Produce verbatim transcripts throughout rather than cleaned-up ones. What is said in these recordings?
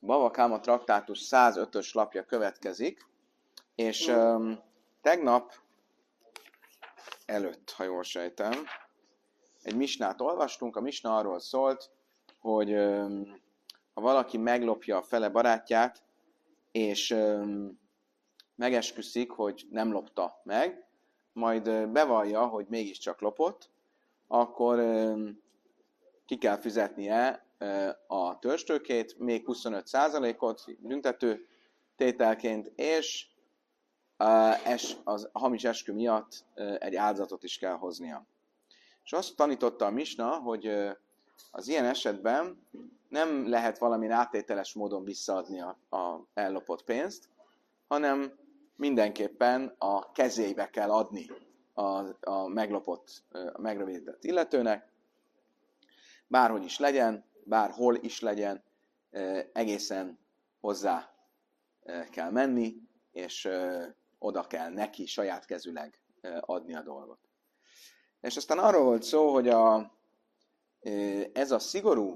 Bava Káma traktátus százötös lapja következik, és um, tegnap előtt, ha jól sejtem, egy misnát olvastunk. A misna arról szólt, hogy um, ha valaki meglopja a fele barátját, és um, megesküszik, hogy nem lopta meg, majd uh, bevallja, hogy mégiscsak lopott, akkor um, ki kell fizetnie uh, a törstőkét, még huszonöt százalékot büntető tételként, és uh, es, az a hamis eskü miatt uh, egy áldozatot is kell hoznia. És azt tanította a misna, hogy uh, az ilyen esetben nem lehet valamin áttételes módon visszaadni a, a ellopott pénzt, hanem mindenképpen a kezébe kell adni a, a meglopott, a megrövidített illetőnek, bárhogy is legyen, bárhol is legyen, egészen hozzá kell menni, és oda kell neki saját kezüleg adni a dolgot. És aztán arról volt szó, hogy a, ez a szigorú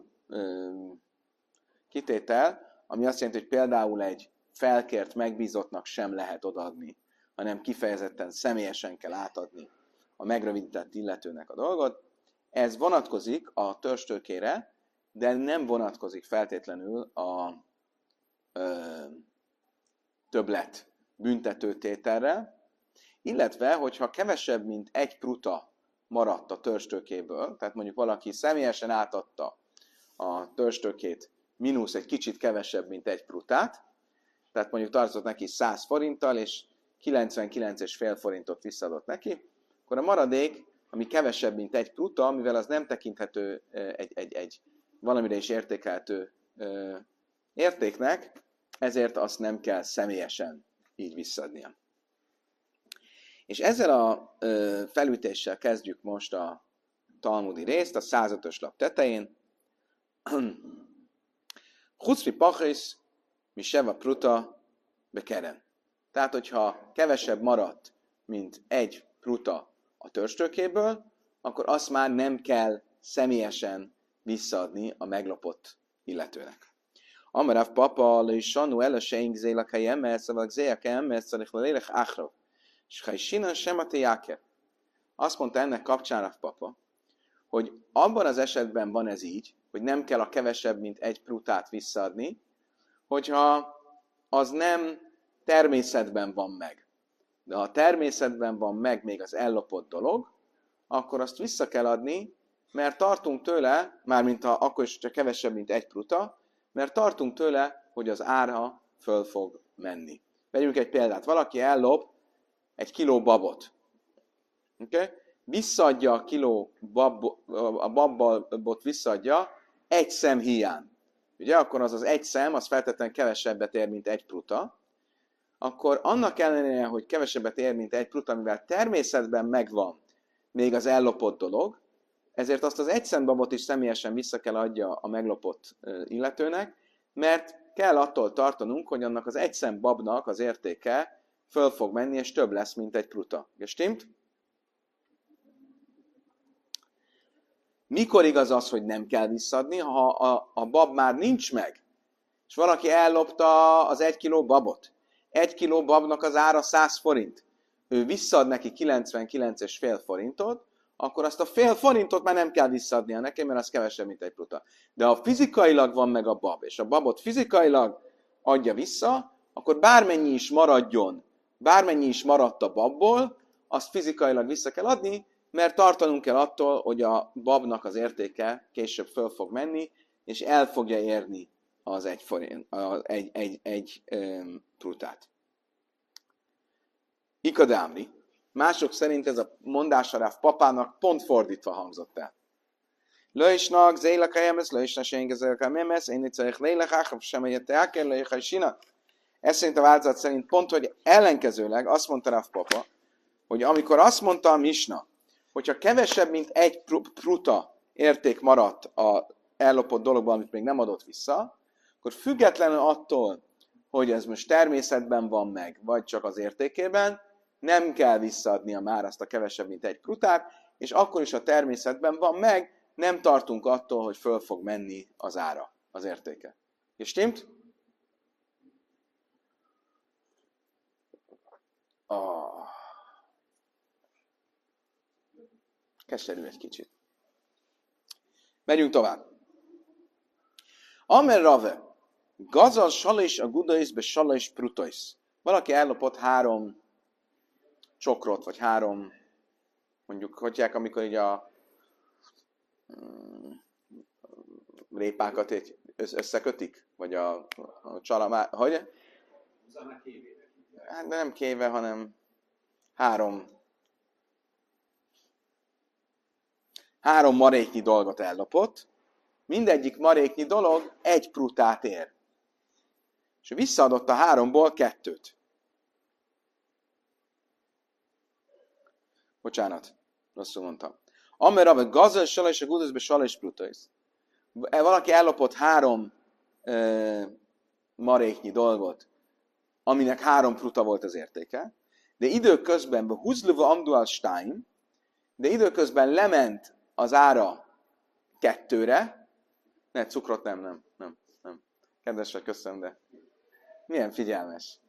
kitétel, ami azt jelenti, hogy például egy felkért megbízottnak sem lehet odaadni, hanem kifejezetten személyesen kell átadni a megrövidített illetőnek a dolgot. Ez vonatkozik a törstőkére, de nem vonatkozik feltétlenül a ö, többlet büntetőtételre, illetve, hogyha kevesebb, mint egy pruta maradt a törstőkéből, tehát mondjuk valaki személyesen átadta a törstőkét mínusz egy kicsit kevesebb, mint egy prutát, tehát mondjuk tartozott neki száz forinttal, és kilencvenkilenc egész öt forintot visszaadott neki, akkor a maradék, ami kevesebb, mint egy pruta, mivel az nem tekinthető egy, egy, egy valamire is értékelhető értéknek, ezért azt nem kell személyesen így visszaadnia. És ezzel a felütéssel kezdjük most a talmudi részt, a százötös lap tetején. Huszri pachis, mi seva pruta bekeren. Tehát, hogyha kevesebb maradt, mint egy pruta a törstőkéből, akkor azt már nem kell személyesen visszaadni a meglopott illetőnek. Amarav papa, le sanu el a seink zélak a jemmel, szóval zéjak a jemmel, szóval lélek áhrov. És ha is sinan sem a te jáker. Azt mondta ennek kapcsán Rav papa, hogy abban az esetben van ez így, hogy nem kell a kevesebb, mint egy prutát visszaadni, hogyha az nem természetben van meg. De ha a természetben van meg még az ellopott dolog, akkor azt vissza kell adni, mert tartunk tőle, mármint ha akkor is csak kevesebb, mint egy pruta, mert tartunk tőle, hogy az ára föl fog menni. Vegyünk egy példát. Valaki ellop egy kiló babot. Okay? Visszaadja a kiló bab, a babot visszaadja egy szem hiány. Ugye, akkor az az egy szem, az feltétlenül kevesebbet ér, mint egy pruta. Akkor annak ellenére, hogy kevesebbet ér, mint egy pruta, mivel természetben megvan még az ellopott dolog, ezért azt az egy szem babot is személyesen vissza kell adja a meglopott illetőnek, mert kell attól tartanunk, hogy annak az egy szem babnak az értéke föl fog menni, és több lesz, mint egy pruta. Gestimmt? Mikor igaz az, hogy nem kell visszaadni? Ha a, a bab már nincs meg, és valaki ellopta az egy kiló babot. Egy kiló babnak az ára száz forint. Ő visszaad neki kilencvenkilenc egész öt forintot, akkor azt a fél forintot már nem kell visszaadnia neki, mert az kevesebb, mint egy pruta. De ha fizikailag van meg a bab, és a babot fizikailag adja vissza, akkor bármennyi is maradjon, bármennyi is maradt a babból, azt fizikailag vissza kell adni, mert tartanunk kell attól, hogy a babnak az értéke később föl fog menni, és el fogja érni az egy, forint, az egy, egy, egy um, prutát. Ikadámri. Mások szerint ez a mondás a Rav papának pont fordítva hangzott el. Lőisnak, zélek a jemes, lőisnak, séngezélek a memes, én itt szerint lélek áhrab, sem egyet elker, lőjek a sina. Ez szerint a változat szerint pont, hogy ellenkezőleg azt mondta Rav papa, hogy amikor azt mondta a misna, hogyha kevesebb, mint egy pruta érték maradt a ellopott dologban, amit még nem adott vissza, akkor függetlenül attól, hogy ez most természetben van meg, vagy csak az értékében, nem kell visszaadnia már azt a kevesebb, mint egy prutát, és akkor is a természetben van meg, nem tartunk attól, hogy föl fog menni az ára, az értéke. És stimmt? Oh. Keserű egy kicsit. Megyünk tovább. Amer Rave, gazal salais a gudaisbe salais prutais. Valaki ellopott három csokrot, vagy három, mondjuk, hogyják, amikor így a um, répákat egy összekötik? Vagy a, a csalamá... Hogy? Hát nem kéve, hanem három három maréknyi dolgot ellopott. Mindegyik maréknyi dolog egy prutát ér. És visszaadott a háromból kettőt. Bocsánat, rosszul mondtam. Amera vagy gazel, sala és a gudaszbe sala és prutais. Valaki ellopott három e, maréknyi dolgot, aminek három pruta volt az értéke, de időközben húzlöva amdual stein, de időközben lement az ára kettőre, ne, cukrot nem, nem, nem, nem. Kedvesre köszönöm, de milyen figyelmes.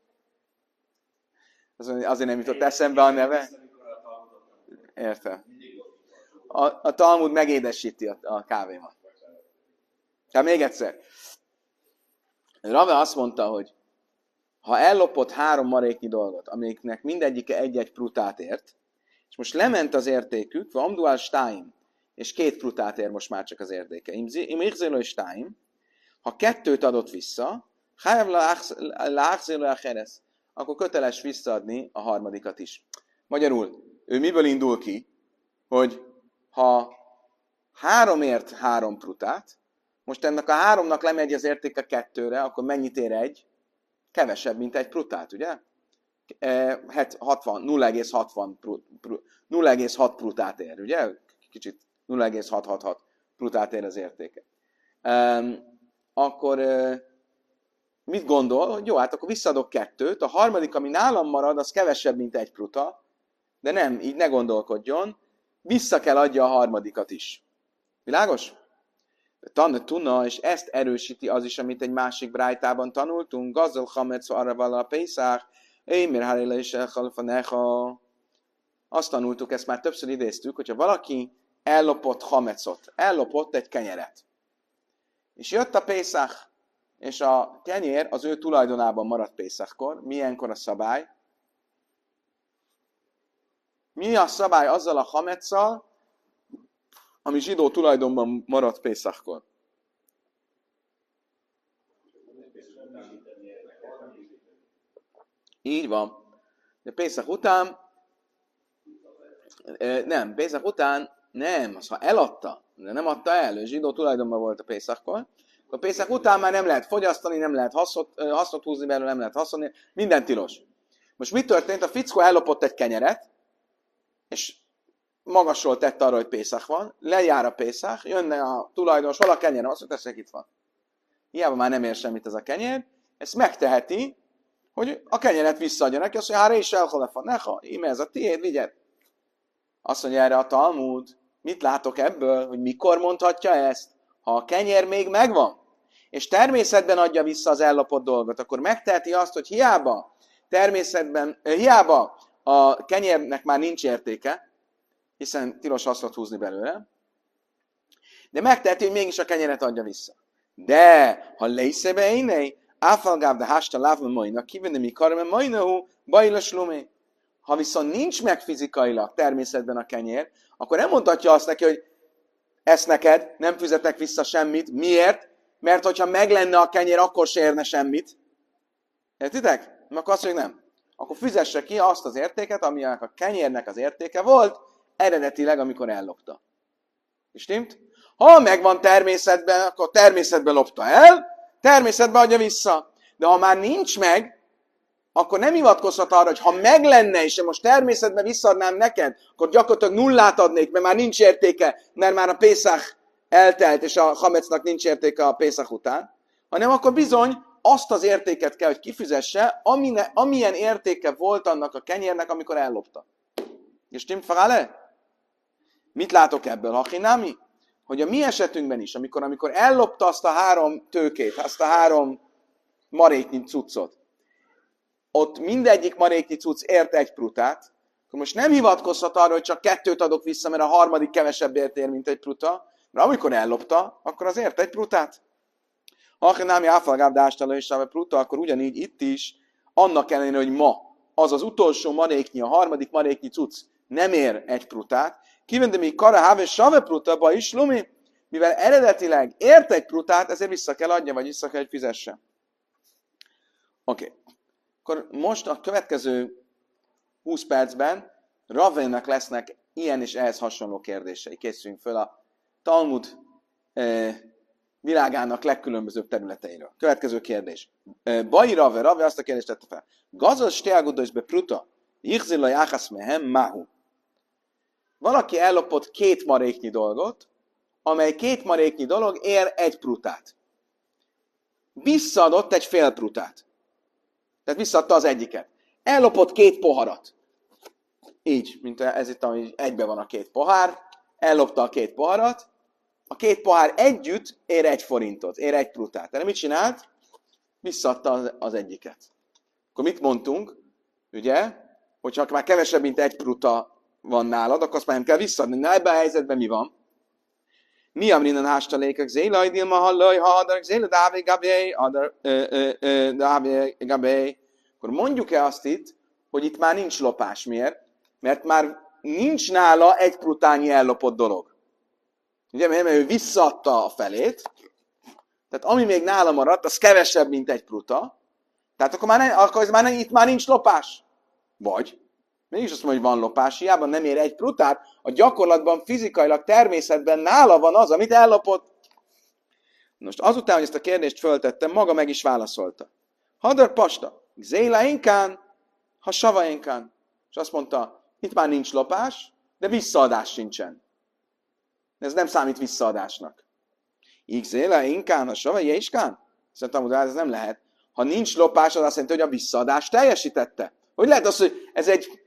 Azért nem jutott eszembe a neve? Értem. A, a Talmud megédesíti a, a kávémat. Tehát még egyszer. Rave azt mondta, hogy ha ellopott három maréknyi dolgot, amiknek mindegyike egy-egy prutát ért, és most lement az értékük, vagy amduál stein, és két prutát ér most már csak az értéke. Im ichzélő stein, ha kettőt adott vissza, hájav láchzélő a heresz, akkor köteles visszaadni a harmadikat is. Magyarul, ő miből indul ki, hogy ha háromért három prutát, most ennek a háromnak lemegy az értéke kettőre, akkor mennyit ér egy? Kevesebb, mint egy prutát, ugye? nulla egész hat prutát ér, ugye? Kicsit nulla egész hatszázhatvanhat prutát ér az értéke. Um, akkor uh, mit gondol? Hogy jó, hát akkor visszaadok kettőt, a harmadik, ami nálam marad, az kevesebb, mint egy pruta, de nem, így ne gondolkodjon, vissza kell adja a harmadikat is. Világos? Tanne tunna, és ezt erősíti az is, amit egy másik brájtában tanultunk, gazdal chametsz arra vala a pészák, émér hárila is elhalfanecha. Azt tanultuk, ezt már többször idéztük, hogyha valaki ellopott chametzot, ellopott egy kenyeret, és jött a pészák, és a kenyér az ő tulajdonában maradt pészákkor. Milyenkor a szabály? Mi a szabály azzal a chametzal, ami zsidó tulajdonban maradt pészákkor? Így van. De pészak után, nem, pészak után nem, az ha eladta, de nem adta el, ő zsidó tulajdonban volt a pészakkor, akkor pészak után már nem lehet fogyasztani, nem lehet hasznot, hasznot húzni belőle, nem lehet használni, minden tilos. Most mi történt? A fickó ellopott egy kenyeret, és magasról tette arra, hogy pészak van, lejár a pészak, jönne a tulajdonos, hol a kenyerem, azt mondja, tessék, itt van. Hiába már nem ér semmit ez a kenyer, ezt megteheti, hogy a kenyeret visszaadja neki, azt mondja, hát is elholefa, neha, íme ez a tiéd, vigyed. Azt mondja erre a Talmud, mit látok ebből, hogy mikor mondhatja ezt? Ha a kenyer még megvan, és természetben adja vissza az ellopott dolgot, akkor megteheti azt, hogy hiába természetben, hiába a kenyérnek már nincs értéke, hiszen tilos hasznot húzni belőle, de megteheti, hogy mégis a kenyeret adja vissza. De, ha leiszebe énei, áfalgáv de hásta lávma majna, kivenni mi karme majnahu, bajlas lumé. Ha viszont nincs meg fizikailag természetben a kenyér, akkor nem mondhatja azt neki, hogy ezt neked, nem fizetek vissza semmit. Miért? Mert hogyha meg lenne a kenyér, akkor se érne semmit. Értitek? Akkor azt mondjuk nem. Akkor fizesse ki azt az értéket, aminek a kenyérnek az értéke volt, eredetileg, amikor ellopta. És stimmt? Ha megvan természetben, akkor természetben lopta el, természetben adja vissza. De ha már nincs meg, akkor nem hivatkozhat arra, hogy ha meg lenne, és én most természetben visszaadnám neked, akkor gyakorlatilag nullát adnék, mert már nincs értéke, mert már a Pészach eltelt, és a Hamecnak nincs értéke a Pészach után, hanem akkor bizony azt az értéket kell, hogy kifizesse, amine, amilyen értéke volt annak a kenyérnek, amikor ellopta. És stimmt farale? Mit látok ebből? Hachinami? Hogy a mi esetünkben is, amikor, amikor ellopta azt a három tőkét, azt a három maréknyi cuccot, ott mindegyik maréknyi cucc ért egy prutát, akkor most nem hivatkozhat arra, hogy csak kettőt adok vissza, mert a harmadik kevesebbért ér, mint egy pruta, mert amikor ellopta, akkor az ért egy prutát. Ha nem jáfalgább dástala és a pruta, akkor ugyanígy itt is, annak ellenére, hogy ma az az utolsó maréknyi, a harmadik maréknyi cucc nem ér egy prutát, kivende még kara háve save pruta, ba is lumi, mivel eredetileg ért egy prutát, ezért vissza kell adja, vagy vissza kell, hogy fizesse. Oké. Okay. Akkor most a következő húsz percben Ravénnak lesznek ilyen és ehhez hasonló kérdései. Készüljünk föl a Talmud eh, világának legkülönbözőbb területeiről. Következő kérdés. Eh, Bai Rave, Rave azt a kérdést tette fel. Gazos steagudos be pruta, jichzilla jáchasz mehem mahu. Valaki ellopott két maréknyi dolgot, amely két maréknyi dolog ér egy prutát. Visszaadott egy fél prutát. Tehát visszaadta az egyiket. Ellopott két poharat. Így, mint ez itt, ami egybe van a két pohár. Ellopta a két poharat. A két pohár együtt ér egy forintot, ér egy prutát. Tehát mit csinált? Visszaadta az, az egyiket. Akkor mit mondtunk? Ugye? Hogyha már kevesebb, mint egy pruta van nálad, akkor azt már nem kell visszaadni. Na, ebben a helyzetben mi van? Mi amrinan hástalékek zélaj dilma hallaj, ha adar zélaj dávé gabé, adar dávé gabé. Akkor mondjuk-e azt itt, hogy itt már nincs lopás? Miért? Mert már nincs nála egy prutányi ellopott dolog. Ugye, mert ő visszaadta a felét, tehát ami még nála maradt, az kevesebb, mint egy pruta, tehát akkor, már, ne, akkor ez már ne, itt már nincs lopás. Vagy, mégis azt mondja, hogy van lopás, hiába nem ér egy prutát, a gyakorlatban, fizikailag, természetben nála van az, amit ellopott. Most azután, hogy ezt a kérdést föltettem, maga meg is válaszolta. Hadar pasta, zéla inkán, ha sava inkán. És azt mondta, itt már nincs lopás, de visszaadás sincsen. Ez nem számít visszaadásnak. Így zéla inkán, ha sava iskán? Szerintem, ez nem lehet. Ha nincs lopás, az azt jelenti, hogy a visszaadást teljesítette. Hogy lehet az, hogy ez egy,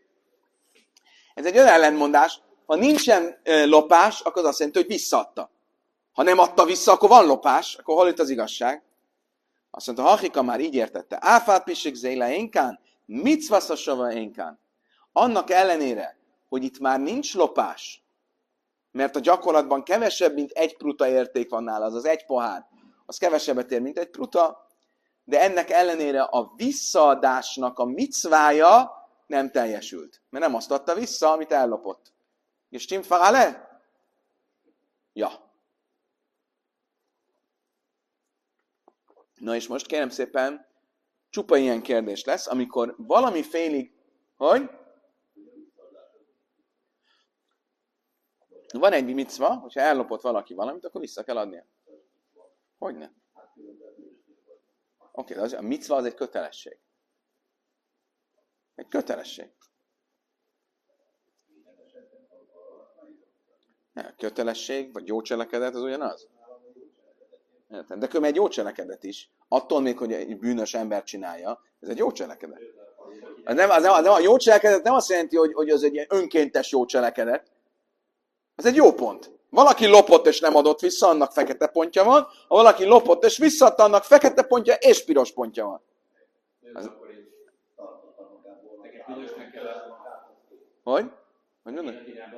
ez egy önellentmondás. Ha nincsen e, lopás, akkor az azt jelenti, hogy visszaadta. Ha nem adta vissza, akkor van lopás, akkor hol itt az igazság? Azt mondta, Hachika már így értette. Áfát pisik zéla énkán, mit szvaszasava énkán. Annak ellenére, hogy itt már nincs lopás, mert a gyakorlatban kevesebb, mint egy pruta érték van nála, az az egy pohár, az kevesebbet ér, mint egy pruta, de ennek ellenére a visszaadásnak a micvája nem teljesült. Mert nem azt adta vissza, amit ellopott. És Tim Farale? Ja. Na és most kérem szépen, csupa ilyen kérdés lesz, amikor valami félig, hogy? Van egy micva, hogyha ellopott valaki valamit, akkor vissza kell adnia. Hogyne? Oké, okay, de a micva az egy kötelesség. Egy kötelesség. Ja, kötelesség, vagy jó cselekedet, az ugyanaz. Értem. De különben egy jó cselekedet is. Attól még, hogy egy bűnös ember csinálja, ez egy jó cselekedet. Az nem, az nem, az nem, a jó cselekedet nem azt jelenti, hogy, hogy az egy ilyen önkéntes jó cselekedet. Ez egy jó pont. Valaki lopott és nem adott vissza, annak fekete pontja van. Ha valaki lopott és visszaadta, annak fekete pontja és piros pontja van. Az... Hogy? Hogy mondod?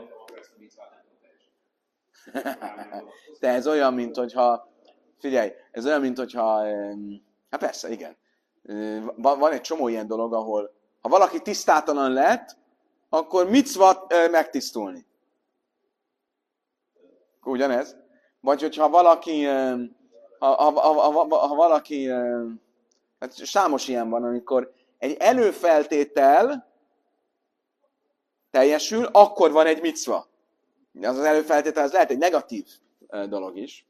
De ez olyan, mint hogyha... Figyelj, ez olyan, mint hogyha... Hát persze, igen. Van egy csomó ilyen dolog, ahol ha valaki tisztátalan lett, akkor micva megtisztulni. Ugyanez. Vagy hogyha valaki, ha, ha, ha, ha, ha valaki, hát számos ilyen van, amikor egy előfeltétel teljesül, akkor van egy micva. Az az előfeltétel, az lehet egy negatív dolog is.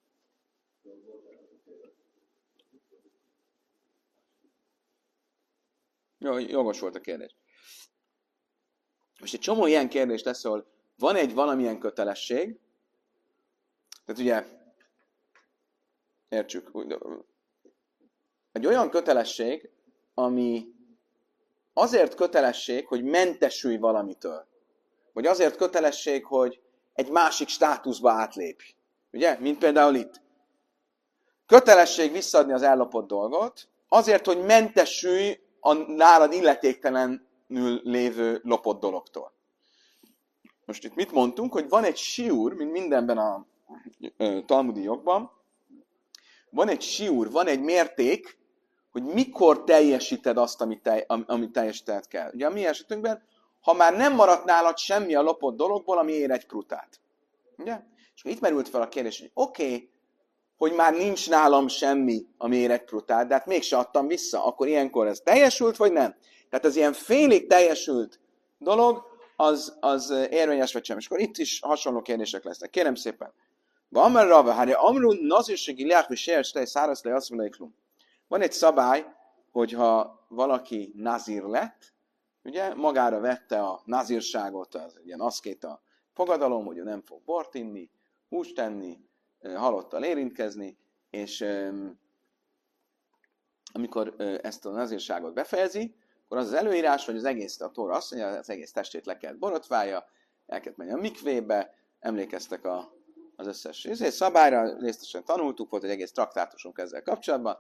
Jó, jogos volt a kérdés. Most egy csomó ilyen kérdés lesz, ahol van egy valamilyen kötelesség, tehát ugye, értsük, egy olyan kötelesség, ami azért kötelesség, hogy mentesülj valamitől. Vagy azért kötelesség, hogy egy másik státuszba átlépj. Ugye? Mint például itt. Kötelesség visszaadni az ellopott dolgot, azért, hogy mentesülj a nálad illetéktelenül lévő lopott dologtól. Most itt mit mondtunk, hogy van egy siúr, mint mindenben a ö, talmudi jogban, van egy siúr, van egy mérték, hogy mikor teljesíted azt, amit, te, amit teljesíted kell. Ugye a mi esetünkben, ha már nem maradt nálad semmi a lopott dologból, ami ér egy prutát. Ugye? És itt merült fel a kérdés, hogy oké, okay, hogy már nincs nálam semmi, ami ér egy prutát, de hát mégse adtam vissza, akkor ilyenkor ez teljesült, vagy nem? Tehát az ilyen félig teljesült dolog, az, az érvényes vagy sem. És akkor itt is hasonló kérdések lesznek. Kérem szépen. Van egy szabály, hogyha valaki nazír lett, ugye, magára vette a nazírságot, az ilyen aszkéta fogadalom, hogy ő nem fog bort inni, húst tenni, halottal érintkezni, és um, amikor uh, ezt a nazírságot befejezi, akkor az az előírás, hogy az egész, a Tóra azt mondja, az egész testét le kell borotválja, el kell menni a mikvébe, emlékeztek a, az összes szabályra, részletesen tanultuk, volt egy egész traktátusunk ezzel kapcsolatban,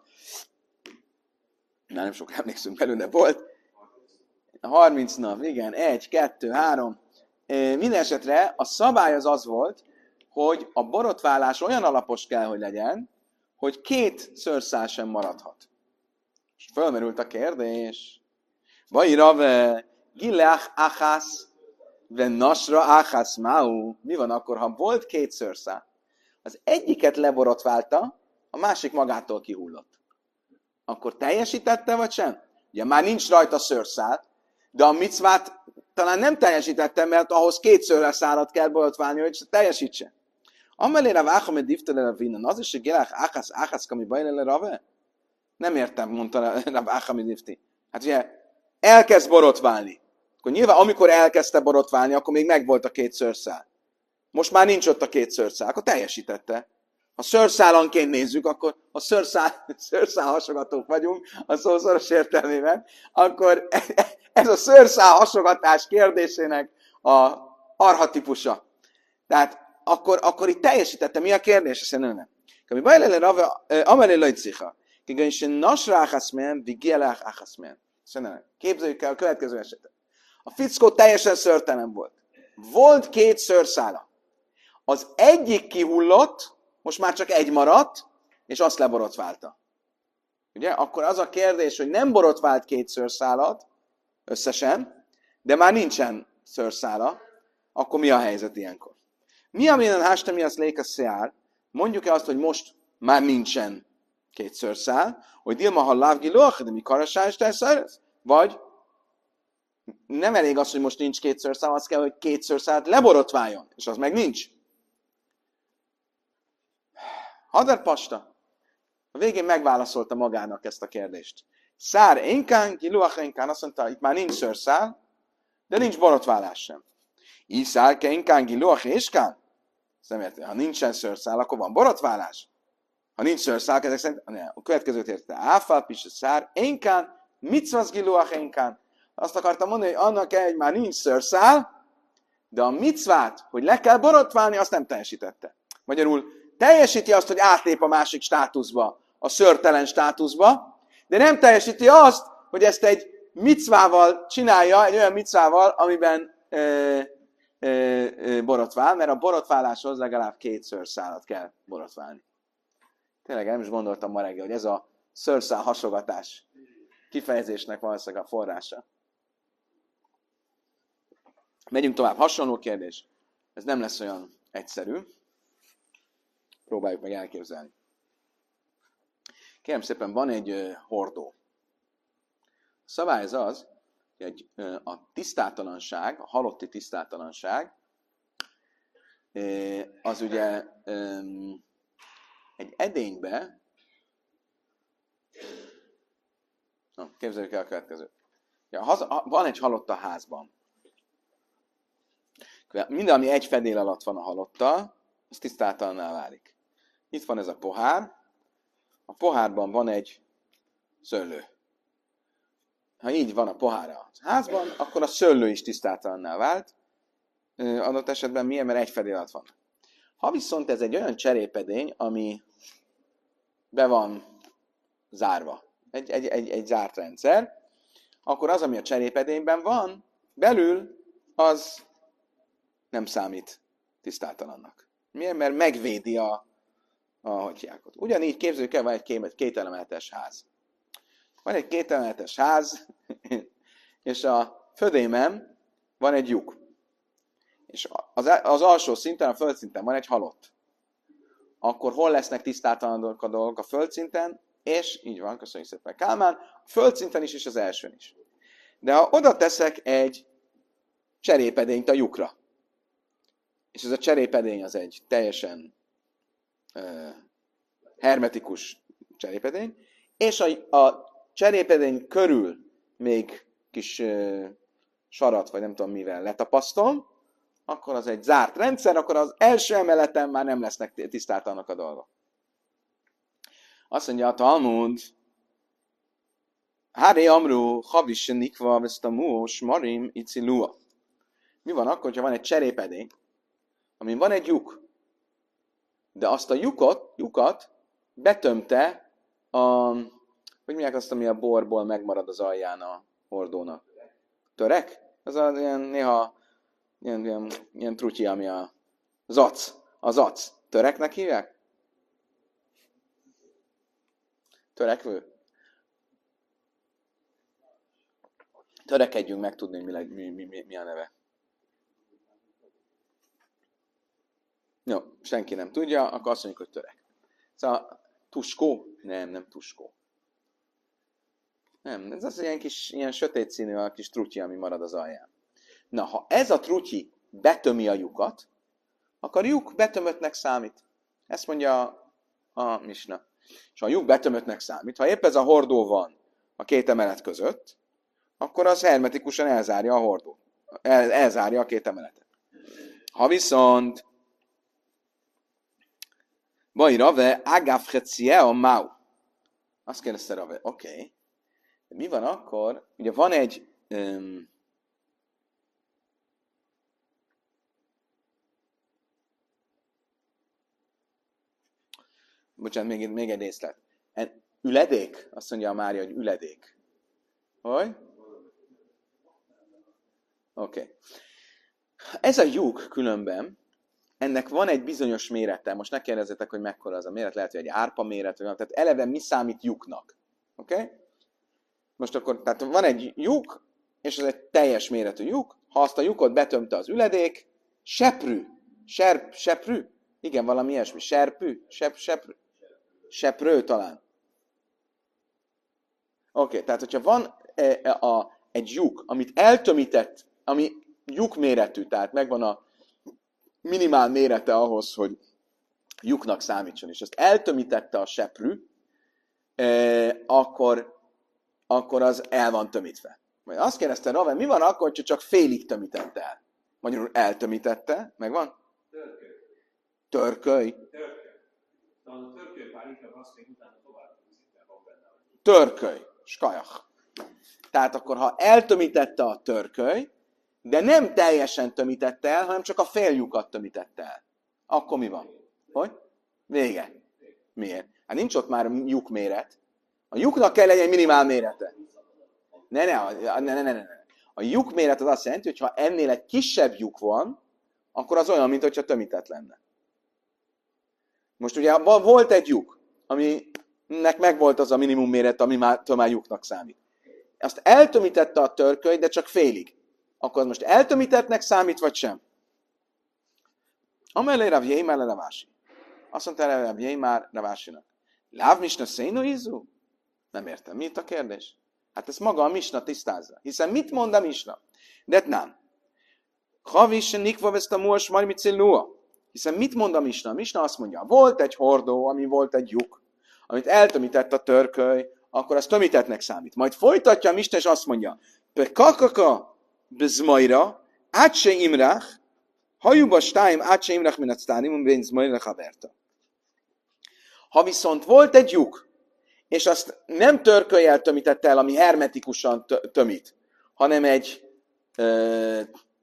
már nem sok emlékszünk belőle, volt, harminc nap, igen, egy, kettő, három, minden esetre a szabály az az volt, hogy a borotválás olyan alapos kell, hogy legyen, hogy két szőrszál sem maradhat. És fölmerült a kérdés, Vajra ve gileach achas ve nasra achas mau. Mi van akkor, ha volt két szőrszál? Az egyiket leborotválta, a másik magától kihullott. Akkor teljesítette, vagy sem? Ugye már nincs rajta szőrszál, de a micvát talán nem teljesítette, mert ahhoz két szőrszálat kell borotválni, hogy teljesítse. Amelére vágom egy divtelere vinnen, az is, hogy gileach achas achas kami bajlele rave? Nem értem, mondta Rav Achami Difti. Hát ugye, elkezd borotválni. Akkor nyilván, amikor elkezdte borotválni, akkor még megvolt a két szőrszál. Most már nincs ott a két szőrszál, akkor teljesítette. Ha szőrszálanként nézzük, akkor ha szőrszál, szőrszál hasogatók vagyunk, a szó szoros értelmében, akkor ez a szőrszál hasogatás kérdésének a archetipusa. Tehát akkor, akkor itt teljesítette. Mi a kérdés? Azt mondja, nem. Kami bajlele rave, amelé lajcicha. Kigönsen nasra achaszmen, vigielech achaszmen. Képzeljük el a következő esetet. A fickó teljesen szőrtelen volt. Volt két szőrszála. Az egyik kihullott, most már csak egy maradt, és azt leborotválta. Ugye? Akkor az a kérdés, hogy nem borotvált két szőrszálat, összesen, de már nincsen szőrszála, akkor mi a helyzet ilyenkor? Mi a minden hásta, mi az léka szeár? Mondjuk-e azt, hogy most már nincsen két szőrszál, hogy Dilma hallávgi loach, de mi karasá és tejszerez? Vagy nem elég az, hogy most nincs két szőrszál, az kell, hogy két szőrszálat leborotváljon, és az meg nincs. Hadar Pasta a végén megválaszolta magának ezt a kérdést. Szár énkán, giluach énkán, azt mondta, itt már nincs szőrszál, de nincs borotválás sem. Iszár kénkán, giluach éskán? Ha nincsen szőrszál, akkor van borotválás. Ha nincs szőrszál, ezek szerint ne, a következőt érte. Áfál, pisa, szár, énkán, micvasz giluach énkán. Azt akartam mondani, hogy annak egy már nincs szőrszál, de a micvát, hogy le kell borotválni, azt nem teljesítette. Magyarul teljesíti azt, hogy átlép a másik státuszba, a szőrtelen státuszba, de nem teljesíti azt, hogy ezt egy micvával csinálja, egy olyan micvával, amiben ö, ö, ö, borotvál, mert a borotváláshoz legalább két szőrszálat kell borotválni. Tényleg nem is gondoltam ma reggel, hogy ez a szőrszál hasogatás kifejezésnek valószínűleg a forrása. Megyünk tovább. Hasonló kérdés. Ez nem lesz olyan egyszerű. Próbáljuk meg elképzelni. Kérem szépen, van egy uh, hordó. A szabály az az, hogy egy, uh, a tisztátalanság, a halotti tisztátalanság, uh, az ugye um, egy edénybe, na, képzeljük el a következőt. Ja, haza, van egy halott a házban. Minden, ami egy fedél alatt van a halottal, az tisztátalanná válik. Itt van ez a pohár. A pohárban van egy szőlő. Ha így van a pohár a házban, akkor a szőlő is tisztátalanná vált. Adott esetben milyen, mert egy fedél alatt van. Ha viszont ez egy olyan cserépedény, ami be van zárva, egy, egy, egy, egy zárt rendszer, akkor az, ami a cserépedényben van, belül, az nem számít tisztátalannak. Miért? Mert megvédi a, a hatyjákot. Ugyanígy képzeljük el, van egy kétemeletes ház. Van egy kétemeletes ház, és a födémen van egy lyuk. És az, az alsó szinten, a földszinten van egy halott. Akkor hol lesznek tisztátalanok a dolgok? A földszinten, és így van, köszönjük szépen Kálmán, a földszinten is, és az elsőn is. De ha oda teszek egy cserépedényt a lyukra, és ez a cserépedény az egy teljesen uh, hermetikus cserépedény, és a, a cserépedény körül még kis uh, sarat, vagy nem tudom mivel letapasztom, akkor az egy zárt rendszer, akkor az első emeleten már nem lesznek tisztátalanok a dolgok. Azt mondja a Talmud, Háré amru, havisen nikva, vesztamú, smarim, icilua. Mi van akkor, ha van egy cserépedény, amin van egy lyuk, de azt a lyukot, lyukat betömte a, hogy mondják azt, ami a borból megmarad az alján a hordónak? Törek? Az az ilyen néha ilyen, ilyen, ilyen trutyi, ami a zac. A zac. Töreknek hívják? Törekvő? Törekedjünk megtudni, mi, mi, mi, mi, mi a neve. Jó, senki nem tudja, akkor azt mondjuk, hogy törek. Szóval tuskó? Nem, nem tuskó. Nem, ez az ilyen kis, ilyen sötét színű, a kis trutyi, ami marad az alján. Na, ha ez a trutyi betömi a lyukat, akkor a lyuk betömöttnek számít. Ezt mondja a, a misna. És ha a lyuk betömöttnek számít, ha épp ez a hordó van a két emelet között, akkor az hermetikusan elzárja a hordót. El, elzárja a két emeletet. Ha viszont Vaj Rave, Agav Hetziea Mau. Azt kérdezte Rave, oké. Okay. Mi van akkor? Ugye van egy um, bocsánat, még, még egy részlet. Üledék? Azt mondja a Mária, hogy üledék. Hogy? Oké. Okay. Ez a lyuk különben, ennek van egy bizonyos mérete. Most ne kérdezzetek, hogy mekkora az a méret, lehet, hogy egy árpa méret, vagy tehát eleve mi számít lyuknak. Oké? Okay? Most akkor, tehát van egy lyuk, és ez egy teljes méretű lyuk. Ha azt a lyukot betömte az üledék, seprű, serp, seprű, igen, valami ilyesmi, serpű, sep, seprű, seprő talán. Oké, okay, tehát hogyha van e, a, egy lyuk, amit eltömített, ami lyuk méretű, tehát megvan a minimál mérete ahhoz, hogy lyuknak számítson, és ezt eltömítette a seprű, e, akkor, akkor az el van tömítve. Majd azt kérdezte Rave, mi van akkor, hogyha csak félig tömítette el? Magyarul eltömítette, megvan? Törköly. Törköly. Törköly. Talán a törköly pár inkább azt még utána tovább szinte van benne. Törköly. Skajach. Tehát akkor, ha eltömítette a törköly, de nem teljesen tömítette el, hanem csak a fél lyukat tömítette el. Akkor mi van? Hogy? Vége. Miért? Hát nincs ott már lyuk méret. A lyuknak kell legyen minimál mérete. Ne, ne, ne, ne, ne, ne. A lyuk méret az azt jelenti, hogy ha ennél egy kisebb lyuk van, akkor az olyan, mintha tömített lenne. Most ugye volt egy lyuk, aminek megvolt az a minimum méret, ami már, már lyuknak számít. Azt eltömítette a törköly, de csak félig. Akkor az most eltömítettnek számít, vagy sem? Amellé Rav Jémár le Ravási. Azt mondta erre Rav Jémár Ravásinak. Láv misna széno ízú? Nem értem. Mi itt a kérdés? Hát ezt maga a misna tisztázza. Hiszen mit mond a misna? De nem. Havisen nikva veszta muas marmicillua. Hiszen mit mond a misna? A misna azt mondja, volt egy hordó, ami volt egy lyuk, amit eltömített a törköly, akkor az tömítettnek számít. Majd folytatja a misna, és azt mondja, pe kakaka bezmajra, átse imrach, hajuba stáim átse imrach minatsztánim, ben zmajra haverta. Ha viszont volt egy lyuk, és azt nem törkölyel tömítette el, ami hermetikusan tömít, hanem egy ö,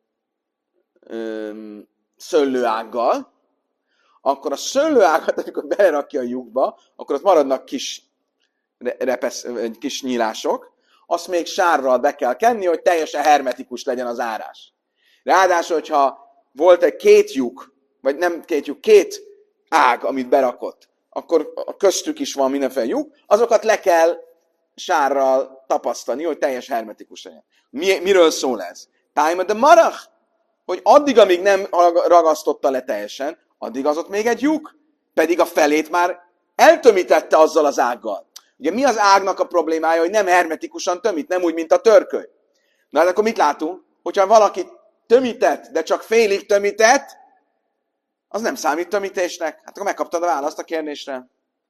ö, szőlőággal, akkor a szőlőágat, amikor belerakja a lyukba, akkor ott maradnak kis, repesz, kis nyílások, azt még sárral be kell kenni, hogy teljesen hermetikus legyen az árás. Ráadásul, hogyha volt egy két lyuk, vagy nem két lyuk, két ág, amit berakott, akkor köztük is van mindenféle lyuk, azokat le kell sárral tapasztani, hogy teljes hermetikus legyen. Mi, miről szól ez? Time de marach, hogy addig, amíg nem ragasztotta le teljesen, addig az ott még egy lyuk, pedig a felét már eltömítette azzal az ággal. Ugye mi az ágnak a problémája, hogy nem hermetikusan tömít, nem úgy, mint a törköly. Na hát akkor mit látunk? Hogyha valaki tömített, de csak félig tömített, az nem számít tömítésnek. Hát akkor megkaptad a választ a kérdésre.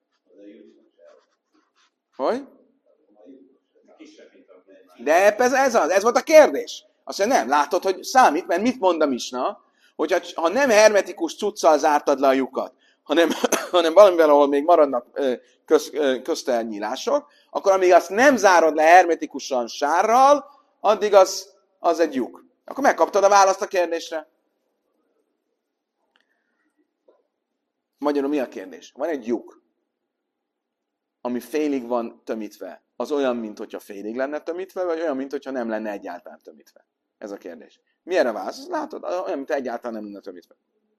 Hogy? De ez, ez az, ez volt a kérdés. Azt mondja, nem, látod, hogy számít, mert mit mond a misna? Hogyha ha nem hermetikus cuccal zártad le a lyukat, hanem, hanem valamivel, ahol még maradnak köz, köztelnyílások, akkor amíg azt nem zárod le hermetikusan sárral, addig az, az egy lyuk. Akkor megkaptad a választ a kérdésre. Magyarul mi a kérdés? Van egy lyuk, ami félig van tömítve. Az olyan, mintha félig lenne tömítve, vagy olyan, mintha nem lenne egyáltalán tömítve? Ez a kérdés. Mi erre válasz? Látod, olyan, mint egyáltalán nem lenne tömítve.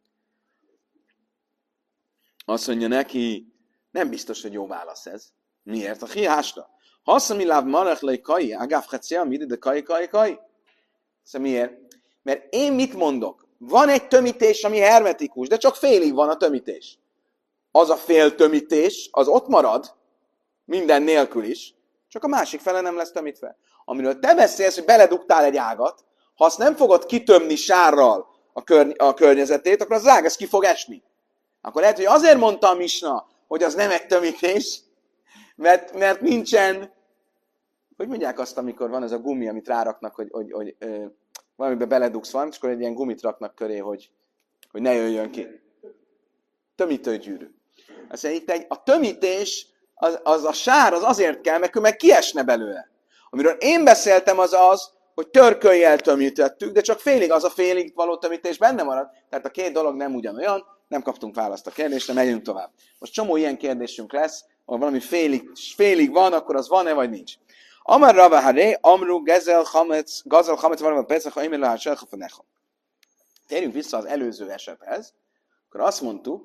Azt mondja neki, nem biztos, hogy jó válasz ez. Miért? A hiásta. Hasszami láv marachlai kai, agáv hecea, midi de kai, kai, kai. Szóval miért? Mert én mit mondok? Van egy tömítés, ami hermetikus, de csak félig van a tömítés. Az a fél tömítés, az ott marad, minden nélkül is, csak a másik fele nem lesz tömítve. Amiről te beszélsz, hogy beledugtál egy ágat, ha azt nem fogod kitömni sárral a, körny- a környezetét, akkor az ág ez ki fog esni. Akkor lehet, hogy azért mondta a misna, hogy az nem egy tömítés, mert, mert nincsen, hogy mondják azt, amikor van ez a gumi, amit ráraknak, hogy, hogy, hogy ö, valamiben beledugsz valamit, és akkor egy ilyen gumit raknak köré, hogy, hogy ne jöjjön ki. Tömítőgyűrű. Azt mondja, itt egy, a tömítés, az, az a sár, az azért kell, mert ő meg kiesne belőle. Amiről én beszéltem, az az, hogy törköllyel tömítettük, de csak félig, az a félig való tömítés benne marad. Tehát a két dolog nem ugyanolyan, nem kaptunk választ a kérdésre, megyünk tovább. Most csomó ilyen kérdésünk lesz, ahol valami félig, félig van, akkor az van-e, vagy nincs. Amar Rava Haré, Amru, Gezel, Hametz, Gazel, Hametz, valami Pesach, ha Imel, Selcha, Fenecha. Térjünk vissza az előző esethez. Akkor azt mondtuk,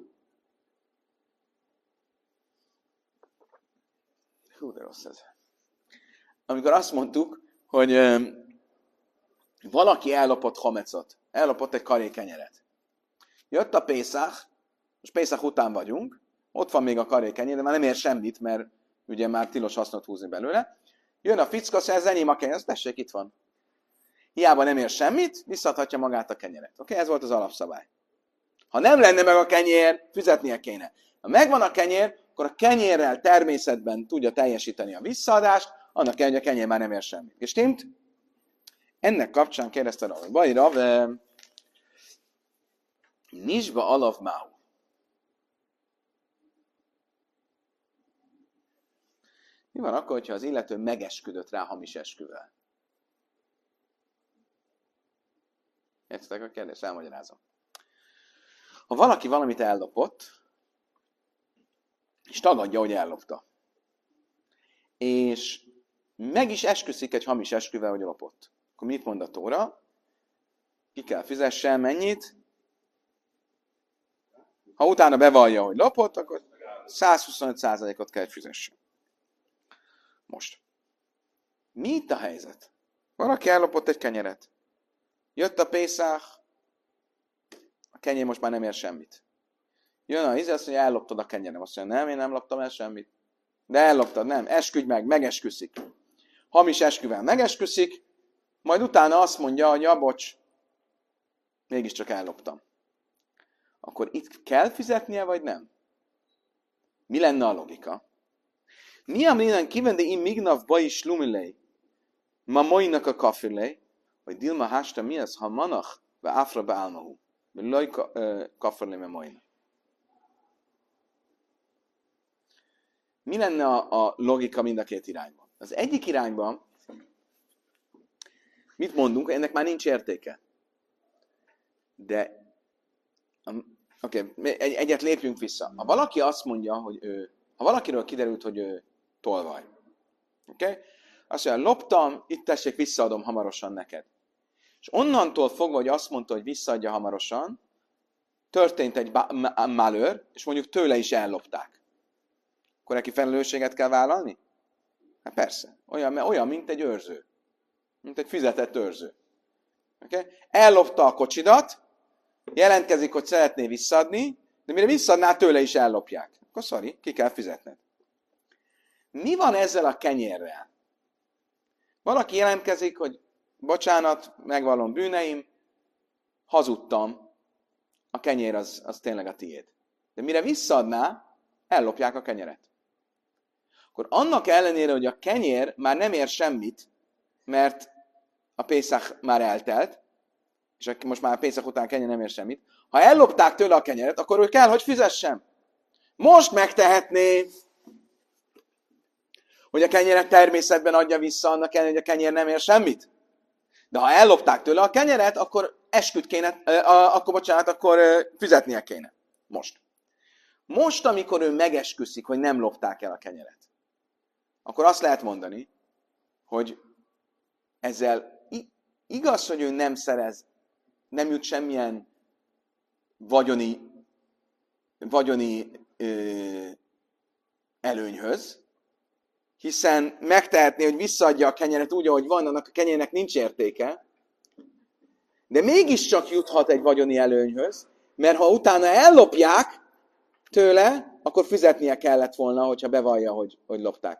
hú, de rossz ez. Amikor azt mondtuk, hogy ö, valaki ellopott hamecot, ellopott egy karé kenyeret. Jött a Pészach, most Pészach után vagyunk, ott van még a karé kenyér, de már nem ér semmit, mert ugye már tilos hasznot húzni belőle. Jön a ficka, szóval ez enyém a kenyér, azt tessék, itt van. Hiába nem ér semmit, visszaadhatja magát a kenyeret. Oké, okay? Ez volt az alapszabály. Ha nem lenne meg a kenyér, fizetnie kéne. Ha megvan a kenyér, akkor a kenyérrel természetben tudja teljesíteni a visszaadást, annak kell, hogy a kenyér már nem ér semmit. És stimmt? Ennek kapcsán kérdezte Rav, Baj Rav, Nisba alav máhu. Mi van akkor, hogyha az illető megesküdött rá hamis esküvel? Értitek a kérdést? Elmagyarázom. Ha valaki valamit ellopott, és tagadja, hogy ellopta, és meg is esküszik egy hamis esküvel, hogy lopott, akkor mit mond a Tóra? Ki kell fizessen, mennyit? Ha utána bevallja, hogy lopott, akkor száz huszonöt százalékot kell fizessen. Most. Mi itt a helyzet? Valaki ellopott egy kenyeret. Jött a Pészach, a kenyér most már nem ér semmit. Jön a íze, azt mondja, elloptad a kenyerem. Azt mondja, nem, én nem loptam el semmit. De elloptad, nem, esküdj meg, megesküszik. Hamis esküvel megesküszik, majd utána azt mondja, hogy ja, bocs, mégiscsak elloptam. Akkor itt kell fizetnie, vagy nem? Mi lenne a logika? Mi amrinan kivende im mignav bai slumilei, ma moinak a kafirlei, hogy dilma hásta mi az, ha manach, ve afra beálmahu, ve loj kafirlei me moinak. Mi lenne a, a logika mind a két irányban? Az egyik irányban, mit mondunk, ennek már nincs értéke. De, oké, okay, egy, egyet lépjünk vissza. Ha valaki azt mondja, hogy ő, ha valakiről kiderült, hogy ő tolvaj, oké? Okay? Azt mondja, loptam, itt tessék, visszaadom hamarosan neked. És onnantól fogva, hogy azt mondta, hogy visszaadja hamarosan, történt egy malőr, és mondjuk tőle is ellopták. Akkor neki felelősséget kell vállalni? Hát persze. Olyan, olyan mint egy őrző. Mint egy fizetett őrző. Okay? Ellopta a kocsidat, jelentkezik, hogy szeretné visszaadni, de mire visszaadná, tőle is ellopják. Akkor sorry, ki kell fizetned. Mi van ezzel a kenyérrel? Valaki jelentkezik, hogy bocsánat, megvallom bűneim, hazudtam, a kenyér az, az tényleg a tiéd. De mire visszaadná, ellopják a kenyeret. Akkor annak ellenére, hogy a kenyér már nem ér semmit, mert a Pészach már eltelt, és most már a Pészach után a kenyér nem ér semmit, ha ellopták tőle a kenyeret, akkor ő kell, hogy fizessem. Most megtehetné, hogy a kenyeret természetben adja vissza, annak ellenére, hogy a kenyér nem ér semmit. De ha ellopták tőle a kenyeret, akkor esküt kéne, akkor bocsánat, akkor fizetnie kéne. Most. Most, amikor ő megesküszik, hogy nem lopták el a kenyeret, akkor azt lehet mondani, hogy ezzel igaz, hogy ő nem szerez, nem jut semmilyen vagyoni, vagyoni ö, előnyhöz, hiszen megtehetné, hogy visszaadja a kenyeret úgy, ahogy van, annak a kenyérnek nincs értéke, de mégiscsak juthat egy vagyoni előnyhöz, mert ha utána ellopják tőle, akkor fizetnie kellett volna, hogyha bevallja, hogy, hogy lopták.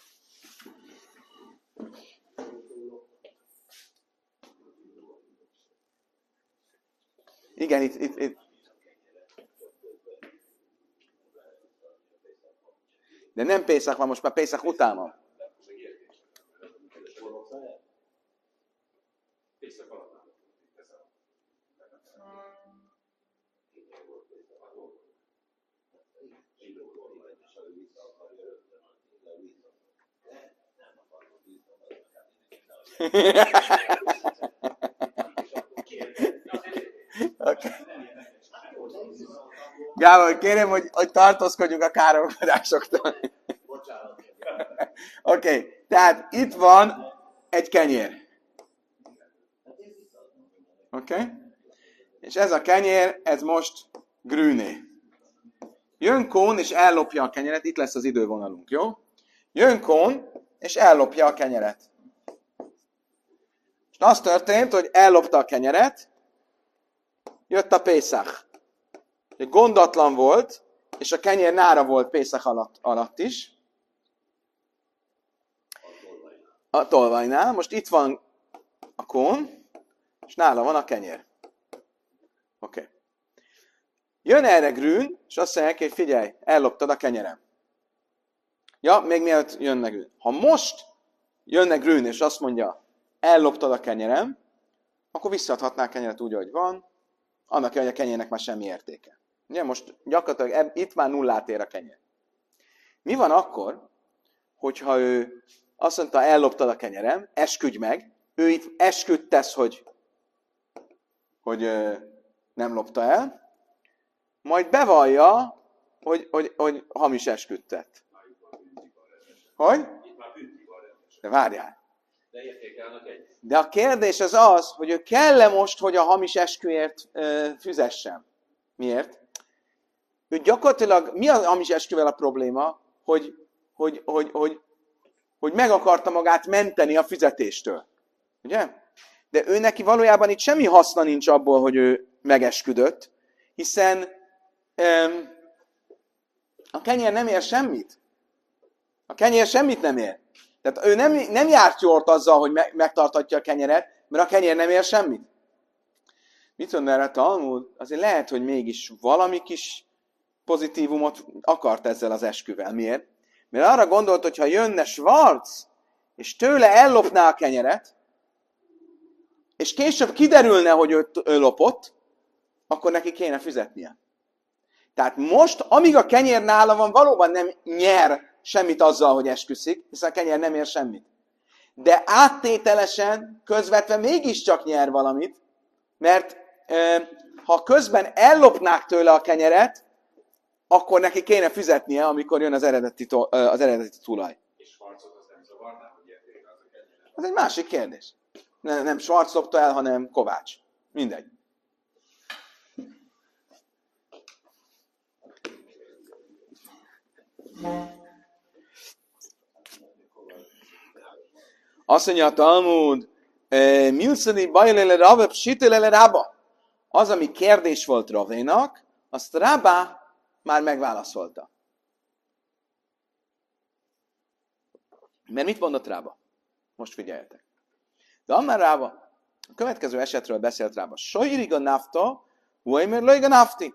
Igen, itt, itt, itt. De nem Pészach van, most már Pészach után van. Okay. Gábor, kérem, hogy, hogy tartózkodjunk a káromkodásoktól. Oké, okay. Tehát itt van egy kenyér. Oké? Okay? És ez a kenyér, ez most grűné. Jön Kón, és ellopja a kenyeret. Itt lesz az idővonalunk, jó? Jön Kón, és ellopja a kenyeret. És az történt, hogy ellopta a kenyeret, jött a Pészach. Gondatlan volt, és a kenyér nára volt Pészach alatt, alatt is. A tolvajnál. Most itt van a Kón, és nála van a kenyér. Oké. Okay. Jön erre Grün, és azt mondják, hogy figyelj, elloptad a kenyerem. Ja, még mielőtt jönne Grün. Ha most jönne Grün, és azt mondja, elloptad a kenyerem, akkor visszaadhatná a kenyeret úgy, ahogy van, annak, hogy a kenyérnek már semmi értéke. Ugye most gyakorlatilag itt már nullát ér a kenyér. Mi van akkor, hogyha ő azt mondta, elloptad a kenyerem, esküdj meg, ő itt esküdt tesz, hogy, hogy ö, nem lopta el, majd bevallja, hogy, hogy, hogy hamis esküdt tett. Hogy? De várjál. De a kérdés az az, hogy ő kell-e most, hogy a hamis esküért ö, füzessen. Miért? Ő gyakorlatilag, mi a hamis esküvel a probléma? Hogy, hogy, hogy, hogy, hogy meg akarta magát menteni a fizetéstől. Ugye? De ő neki valójában itt semmi haszna nincs abból, hogy ő megesküdött, hiszen öm, a kenyér nem ér semmit. A kenyér semmit nem ér. Tehát ő nem, nem járt jót azzal, hogy me, megtartatja a kenyeret, mert a kenyér nem ér semmit. Mit mond erre a Talmud? Azért lehet, hogy mégis valami kis pozitívumot akart ezzel az esküvel. Miért? Mert arra gondolt, hogy ha jönne Schwarz, és tőle ellopná a kenyeret, és később kiderülne, hogy ő, ő lopott, akkor neki kéne fizetnie. Tehát most, amíg a kenyér nála van, valóban nem nyer semmit azzal, hogy esküszik, hiszen a kenyér nem ér semmit. De áttételesen, közvetve mégiscsak nyer valamit, mert e, ha közben ellopnák tőle a kenyeret, akkor neki kéne fizetnie, amikor jön az eredeti, az eredeti tulaj. És Schwarzot az nem zavarná, hogy Az egy másik kérdés. Nem, nem Schwarz lopta el, hanem Kovács. Mindegy. Azt mondja a Talmud, Milszani bajlele Rava, psitelele Rába. Az, ami kérdés volt Ravénak, azt Rába már megválaszolta. Mert mit mondott Rába? Most figyeljetek. De Amár Rába, a következő esetről beszélt Rába. Sojriga nafta, Uaimer lojga nafti.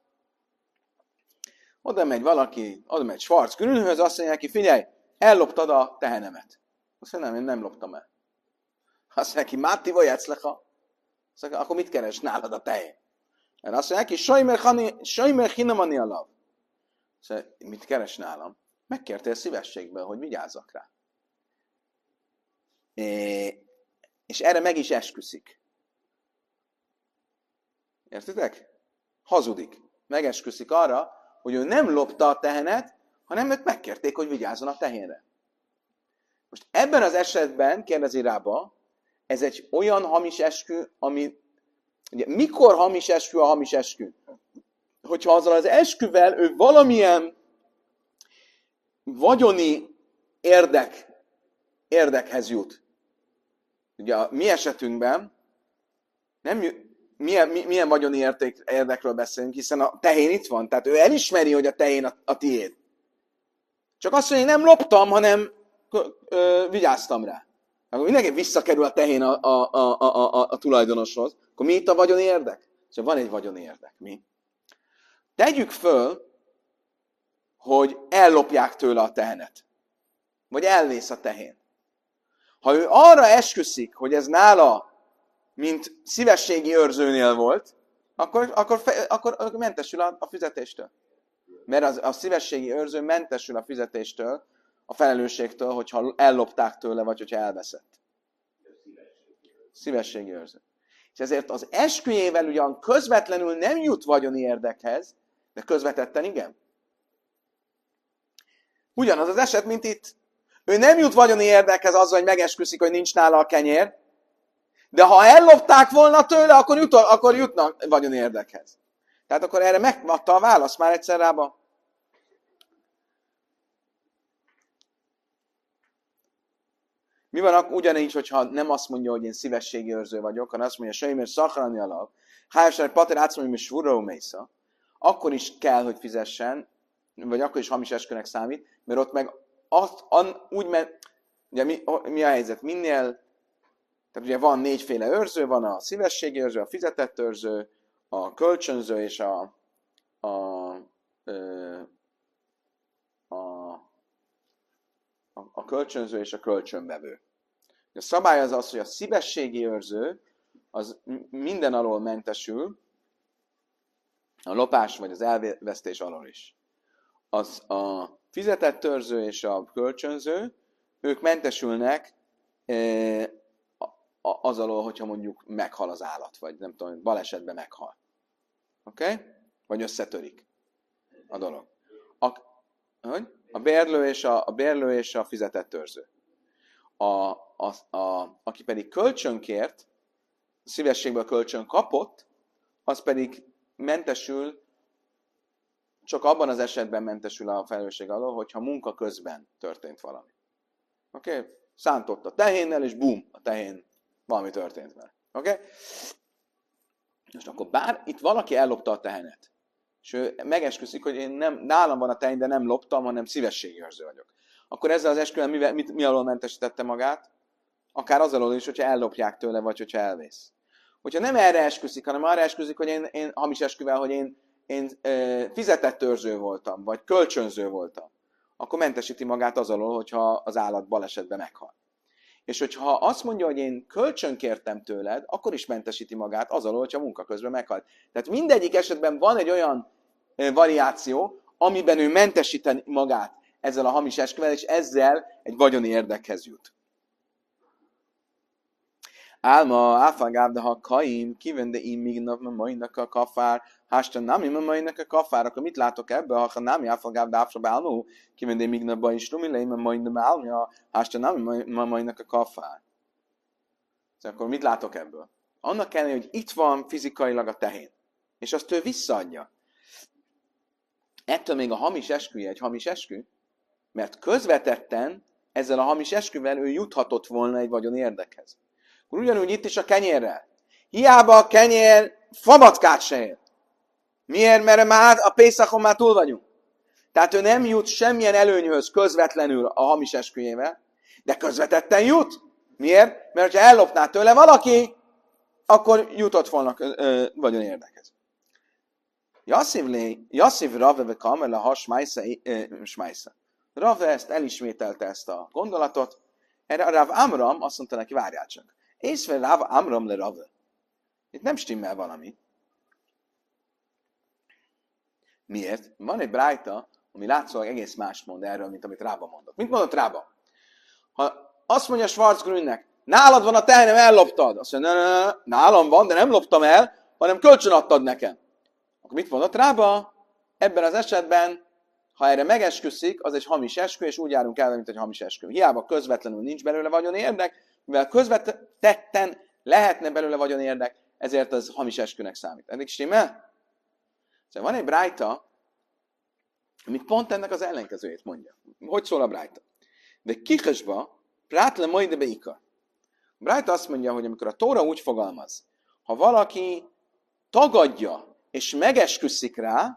Oda megy valaki, oda megy Schwarz Grünhöz, azt mondja neki, figyelj, elloptad a tehenemet. Azt mondja, nem, én nem loptam el. Azt mondja neki, Máti vagy eclecha? Azt mondja, akkor mit keres nálad a tehén? Mert azt mondja neki, Sajmer hinamani alav. Azt mondja, mit keres nálam? Megkértél szívességből, hogy vigyázzak rá. É, és erre meg is esküszik. Értitek? Hazudik. Megesküszik arra, hogy ő nem lopta a tehenet, hanem ők megkérték, hogy vigyázzon a tehénre. Most ebben az esetben, kérdezi Rába, ez egy olyan hamis eskü, ami... Ugye, mikor hamis eskü a hamis eskü? Hogyha azzal az esküvel ő valamilyen vagyoni érdek, érdekhez jut. Ugye a mi esetünkben nem milyen, milyen vagyoni érték, érdekről beszélünk, hiszen a tehén itt van, tehát ő elismeri, hogy a tehén a, a tiéd. Csak azt mondja, hogy nem loptam, hanem ö, ö, vigyáztam rá. Akkor mindenki visszakerül a tehén a, a, a, a, a, a tulajdonoshoz. Akkor mi itt a vagyoni érdek? Szóval van egy vagyoni érdek. Mi? Tegyük föl, hogy ellopják tőle a tehenet. Vagy elvész a tehén. Ha ő arra esküszik, hogy ez nála, mint szívességi őrzőnél volt, akkor, akkor, fe, akkor, akkor mentesül a, a fizetéstől. Mert az, a szívességi őrző mentesül a fizetéstől, a felelősségtől, hogyha ellopták tőle, vagy hogyha elveszett. Szívességi őrző. És ezért az esküjével ugyan közvetlenül nem jut vagyoni érdekhez, de közvetetten igen. Ugyanaz az eset, mint itt. Ő nem jut vagyoni érdekhez azzal, hogy megesküszik, hogy nincs nála a kenyér, de ha ellopták volna tőle, akkor, jut, akkor jutnak vagyoni érdekhez. Tehát akkor erre megadta a választ már egyszer Rába. Mi van ugyanígy, hogyha nem azt mondja, hogy én szívességi őrző vagyok, hanem azt mondja, hogy szachrani alap, hájásár pater átszomja, hogy surró mésza, akkor is kell, hogy fizessen, vagy akkor is hamis eskünek számít, mert ott meg azt, an, úgy, mert ugye mi, mi a helyzet? Minél, tehát ugye van négyféle őrző, van a szívességi őrző, a fizetett őrző, a kölcsönző és a, a, a, a, a kölcsönző és a kölcsönvevő. A szabály az az, hogy a szívességi őrző az minden alól mentesül, a lopás vagy az elvesztés alól is. Az a fizetett őrző és a kölcsönző, ők mentesülnek e, az alól, hogyha mondjuk meghal az állat, vagy nem tudom, balesetben meghal. Oké? Okay? Vagy összetörik a dolog. A, hogy? a, bérlő, és a, a bérlő és a fizetett őrző. A, a, a, aki pedig kölcsönkért, szívességből kölcsön kapott, az pedig mentesül, csak abban az esetben mentesül a felelősség alól, hogyha munka közben történt valami. Oké? Okay? Szántott a tehénnel, és bum, a tehén valami történt vele. Oké? Okay? Most akkor bár itt valaki ellopta a tehenet, és ő megesküszik, hogy én nem, nálam van a tehén, de nem loptam, hanem szívességi őrző vagyok. Akkor ezzel az esküvel mi, mi, mi alól mentesítette magát? Akár az alól is, hogyha ellopják tőle, vagy hogyha elvész. Hogyha nem erre esküszik, hanem arra esküszik, hogy én, én hamis esküvel, hogy én, én e, fizetett őrző voltam, vagy kölcsönző voltam, akkor mentesíti magát az alól, hogyha az állat balesetben meghal. És hogyha azt mondja, hogy én kölcsön kértem tőled, akkor is mentesíti magát az alól, hogyha munka közben meghalt. Tehát mindegyik esetben van egy olyan e, variáció, amiben ő mentesíteni magát ezzel a hamis esküvel, és ezzel egy vagyoni érdekhez jut. Álma, áfagáv, de ha kaim, kivende im mignap, majnak a kafár, hásta nami, majnak a kafár, akkor mit látok ebbe? Ha nami, áfagáv, de áfra bálmú, kivende mignap, baj is rumilei, majnak álmja, hásta nami, majnak a kafár. Szóval akkor mit látok ebből? Annak ellenére, hogy itt van fizikailag a tehén, és azt ő visszaadja. Ettől még a hamis esküje egy hamis eskü, mert közvetetten ezzel a hamis esküvel ő juthatott volna egy vagyoni érdekhez. Akkor ugyanúgy itt is a kenyérrel. Hiába a kenyér famatkát se ér. Miért? Mert már a Pészakon már túl vagyunk. Tehát ő nem jut semmilyen előnyhöz közvetlenül a hamis esküjével, de közvetetten jut. Miért? Mert ha ellopná tőle valaki, akkor jutott volna vagyoni érdekhez. Jasszív Rave ve Kamela ha Smájsza. Rave ezt elismételte ezt a gondolatot. Erre a Rav Amram azt mondta neki, várjál csak. Észve Rav Amram le Rave. Itt nem stimmel valami. Miért? Van egy brájta, ami látszólag egész mást mond erről, mint amit Rába mondott. Mit mondott Rába? Ha azt mondja Schwarzgrünnek, nálad van a tehenem, elloptad. Azt mondja, ne, ne, ne, nálam van, de nem loptam el, hanem kölcsön adtad nekem. Akkor mit mondott Rába? Ebben az esetben, ha erre megesküszik, az egy hamis eskü, és úgy járunk el, mint egy hamis eskü. Hiába közvetlenül nincs belőle vagyoni érdek, mivel közvetetten lehetne belőle vagyoni érdek, ezért az hamis eskünek számít. Eddig stimmel? Szóval van egy brájta, ami pont ennek az ellenkezőjét mondja. Hogy szól a brájta? De kikesba, prátle majd be ika. A brájta azt mondja, hogy amikor a Tóra úgy fogalmaz, ha valaki tagadja és megesküszik rá,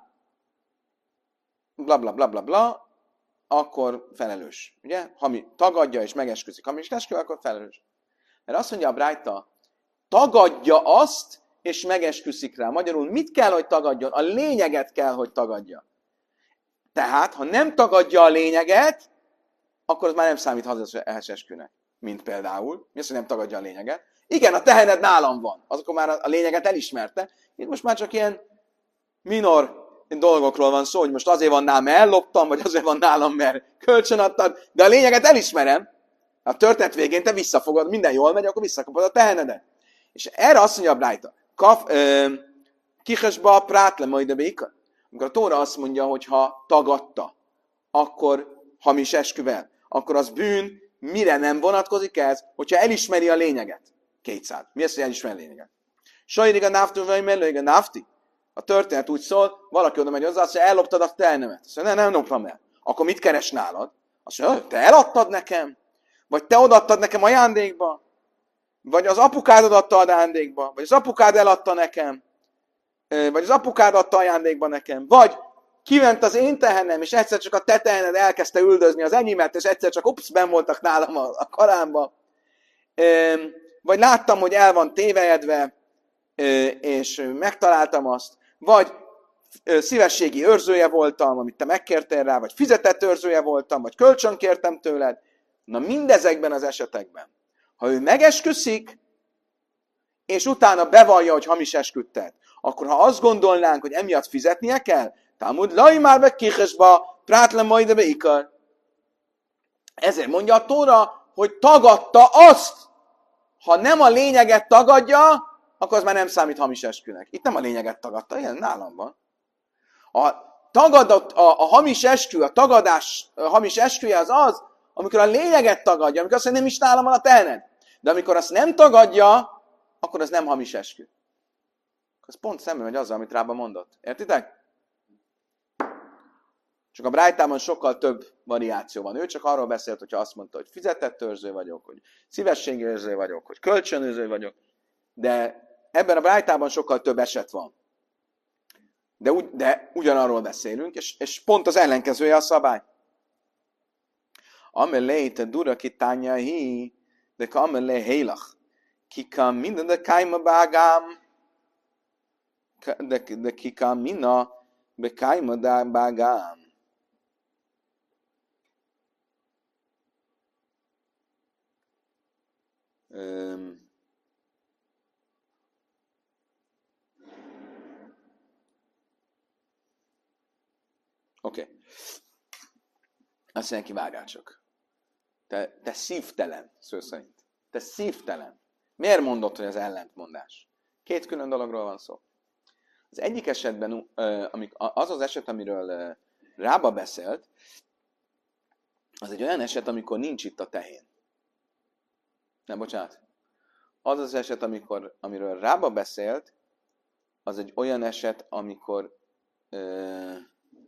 bla bla bla bla bla, akkor felelős. Ugye? Ha mi tagadja és megesküszik, ha mi is eskü, akkor felelős. Mert azt mondja a brájta, tagadja azt, és megesküszik rá. Magyarul mit kell, hogy tagadjon? A lényeget kell, hogy tagadja. Tehát, ha nem tagadja a lényeget, akkor az már nem számít hazas eskünek. Mint például, mi az, hogy nem tagadja a lényeget? Igen, a tehened nálam van. Azokon már a lényeget elismerte. Itt most már csak ilyen minor dolgokról van szó, hogy most azért van nálam, mert elloptam, vagy azért van nálam, mert kölcsön adtad, de a lényeget elismerem. A történet végén te visszafogod, minden jól megy, akkor visszakapod a tehenedet. És erre azt mondja a brájta, kihesba prátle majd a béka. Amikor a Tóra azt mondja, hogy ha tagadta, akkor hamis esküvel, akkor az bűn, mire nem vonatkozik ez, hogyha elismeri a lényeget. Kétszáz. Mi az, hogy elismeri a lényeget? Sajnig a náfti, vagy mellőig a náfti. A történet úgy szól, valaki oda megy hozzá, azt mondja, elloptad a tehenemet. Azt mondja, nem, nem loptam el. Akkor mit keres nálad? Azt mondja, te eladtad nekem? Vagy te odaadtad nekem ajándékba? Vagy az apukád adta ajándékba? Vagy az apukád eladta nekem? Vagy az apukád adta ajándékba nekem? Vagy kiment az én tehenem, és egyszer csak a te tehened elkezdte üldözni az enyémet, és egyszer csak ups, benn voltak nálam a, a karámba. Vagy láttam, hogy el van tévejedve, és megtaláltam azt. Vagy szívességi őrzője voltam, amit te megkértél rá, vagy fizetett őrzője voltam, vagy kölcsön kértem tőled. Na mindezekben az esetekben, ha ő megesküszik, és utána bevallja, hogy hamis esküdtet, akkor ha azt gondolnánk, hogy emiatt fizetnie kell, Talmud laj már be kihesba, prátle majd be ikar. Ezért mondja a Tóra, hogy tagadta azt. Ha nem a lényeget tagadja, akkor az már nem számít hamis eskünek. Itt nem a lényeget tagadta, ilyen nálam van. A, tagadott, a, a hamis eskü, a tagadás a hamis esküje az az, amikor a lényeget tagadja, amikor azt mondja, nem is nálam van a tehened. De amikor azt nem tagadja, akkor az nem hamis eskü. Az pont szemben megy azzal, amit Rába mondott. Értitek? Csak a brájtában sokkal több variáció van. Ő csak arról beszélt, hogyha azt mondta, hogy fizetett őrző vagyok, hogy szívességi őrző vagyok, hogy kölcsönőrző vagyok. De ebben a brájtában sokkal több eset van. De, ugy, de ugyanarról beszélünk, és, és pont az ellenkezője a szabály. Amelé te dura kitánya hi, de kamelé hélach. Kikam minden de kaima bágám, de, de kikam mina be kaima bágám. Um, Oké. Okay. Azt mondja, kivágál csak. Te, te szívtelen, szó szerint. Te szívtelen. Miért mondod, hogy az ellentmondás? Két külön dologról van szó. Az egyik esetben, az az eset, amiről Rába beszélt, az egy olyan eset, amikor nincs itt a tehén. Nem, bocsánat. Az az eset, amikor, amiről Rába beszélt, az egy olyan eset, amikor uh,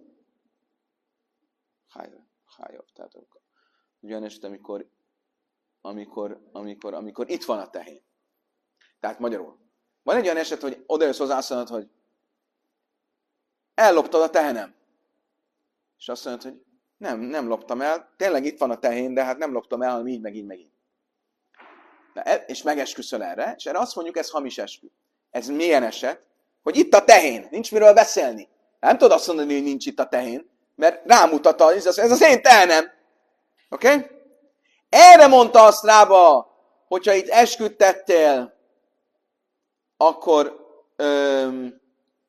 hájabb, tehát olyan eset, amikor, amikor, amikor, amikor itt van a tehén. Tehát magyarul. Van egy olyan eset, hogy odajössz hozzá, azt mondod, hogy elloptad a tehenem. És azt mondod, hogy nem, nem loptam el, tényleg itt van a tehén, de hát nem loptam el, hanem így, meg így, meg így. És megesküszöl erre, és erre azt mondjuk, ez hamis eskü. Ez milyen eset? Hogy itt a tehén, nincs miről beszélni. Nem tudod azt mondani, hogy nincs itt a tehén, mert rámutat az, ez az én tehenem. Oké? Okay? Erre mondta azt Rába, hogyha itt esküt tettél, akkor öm,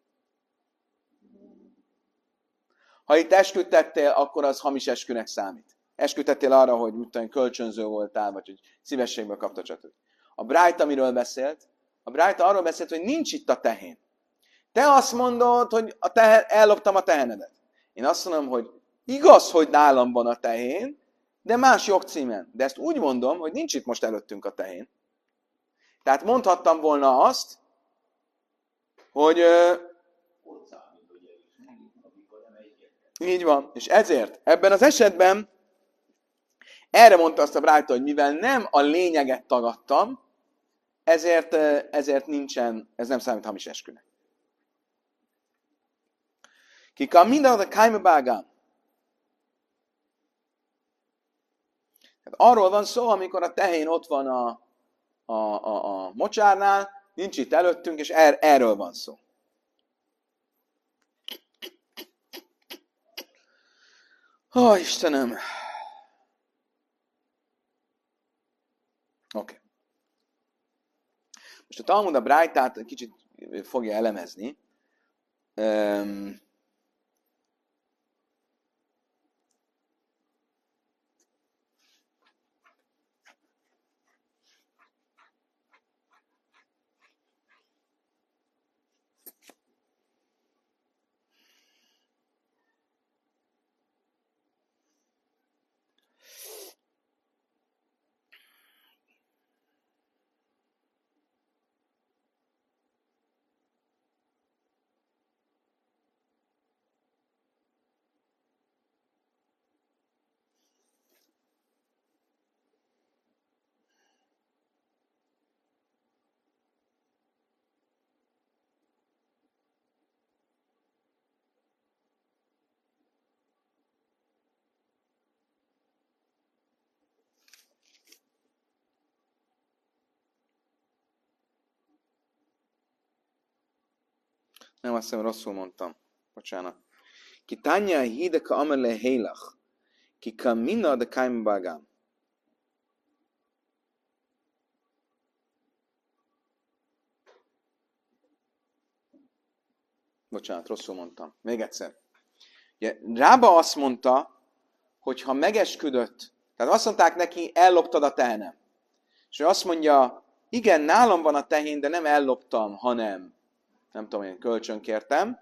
ha itt esküt tettél, akkor az hamis eskünek számít. Eskütettél arra, hogy mit kölcsönző voltál, vagy hogy szívességből kaptad, stb. A Brájta miről beszélt? A Brájta arról beszélt, hogy nincs itt a tehén. Te azt mondod, hogy a tehen, elloptam a tehenedet. Én azt mondom, hogy igaz, hogy nálam van a tehén, de más jogcímen. De ezt úgy mondom, hogy nincs itt most előttünk a tehén. Tehát mondhattam volna azt, hogy... Így van. És ezért ebben az esetben erre mondta azt a Brájta, hogy mivel nem a lényeget tagadtam, ezért, ezért nincsen, ez nem számít hamis eskünek. Kikam minden a kájmebágám. Arról van szó, amikor a tehén ott van a, a, a, a mocsárnál, nincs itt előttünk, és er, erről van szó. Ó, Istenem! Oké. Okay. Most a Talmud a Brájtát kicsit fogja elemezni. Um, Nem, azt hiszem rosszul mondtam. Bocsánat. Ki tanya hideka amele hélach. Ki kamina de kájmbágám. Bocsánat, rosszul mondtam. Még egyszer. Ugye, Rába azt mondta, hogy ha megesküdött, tehát azt mondták neki, elloptad a tehenem. És ő azt mondja, igen, nálam van a tehén, de nem elloptam, hanem nem tudom, én kölcsön kértem,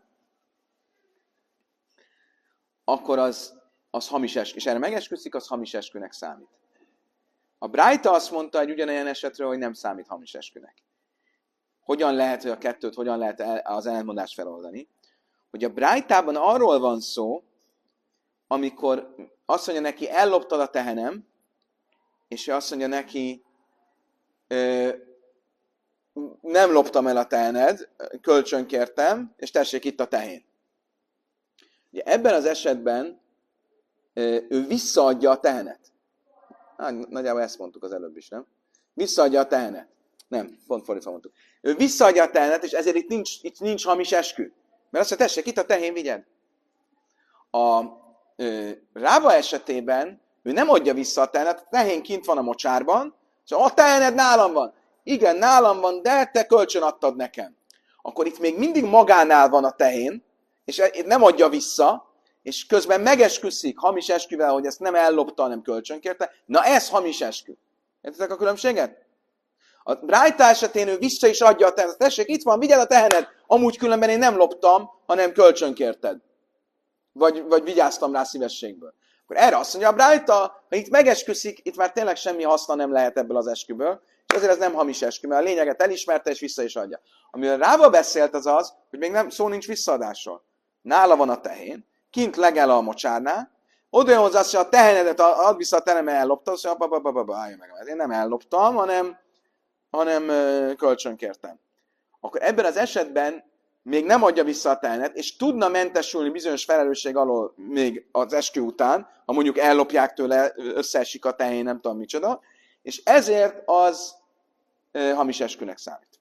akkor az, az hamis eskü. És erre megesküszik, az hamis eskünek számít. A Brájta azt mondta egy ugyanilyen esetről, hogy nem számít hamis eskünek. Hogyan lehet, hogy a kettőt, hogyan lehet az ellentmondást feloldani? Hogy a Brájtában arról van szó, amikor azt mondja neki, elloptad a tehenem, és ő azt mondja neki, ö, nem loptam el a tehened, kölcsön kértem, és tessék itt a tehén. Ugye ebben az esetben ő visszaadja a tehenet. Hát, nagyjából ezt mondtuk az előbb is, nem? Visszaadja a tehenet. Nem, pont fordítva mondtuk. Ő visszaadja a tehenet, és ezért itt nincs, itt nincs hamis eskü. Mert azt mondja, tessék, itt a tehén, vigyed. A ö, Rába esetében ő nem adja vissza a tehenet, a tehén kint van a mocsárban, és a tehened nálam van. Igen, nálam van, de te kölcsön adtad nekem. Akkor itt még mindig magánál van a tehén, és nem adja vissza, és közben megesküszik hamis esküvel, hogy ezt nem ellopta, hanem kölcsön kérte. Na ez hamis eskü. Értitek a különbséget? A Brájta esetén ő vissza is adja a tehenet. Tessék, itt van, vigyed a tehened. Amúgy különben én nem loptam, hanem kölcsön kérted. Vagy, vagy vigyáztam rá szívességből. Akkor erre azt mondja a Brájta, ha itt megesküszik, itt már tényleg semmi haszna nem lehet ebből az esküből, és ezért ez nem hamis eskü, mert a lényeget elismerte, és vissza is adja. Amiről Rába beszélt az az, hogy még nem, szó nincs visszaadásról. Nála van a tehén, kint legel a mocsárnál, oda jön hozzá, hogy a tehenedet add vissza a tehenem, ellopta, azt mondja, állja meg, én nem elloptam, hanem, hanem kölcsön kértem. Akkor ebben az esetben még nem adja vissza a tehenet, és tudna mentesülni bizonyos felelősség alól még az eskü után, ha mondjuk ellopják tőle, összeesik a tehén, nem tudom micsoda, és ezért az e, hamis eskünek számít.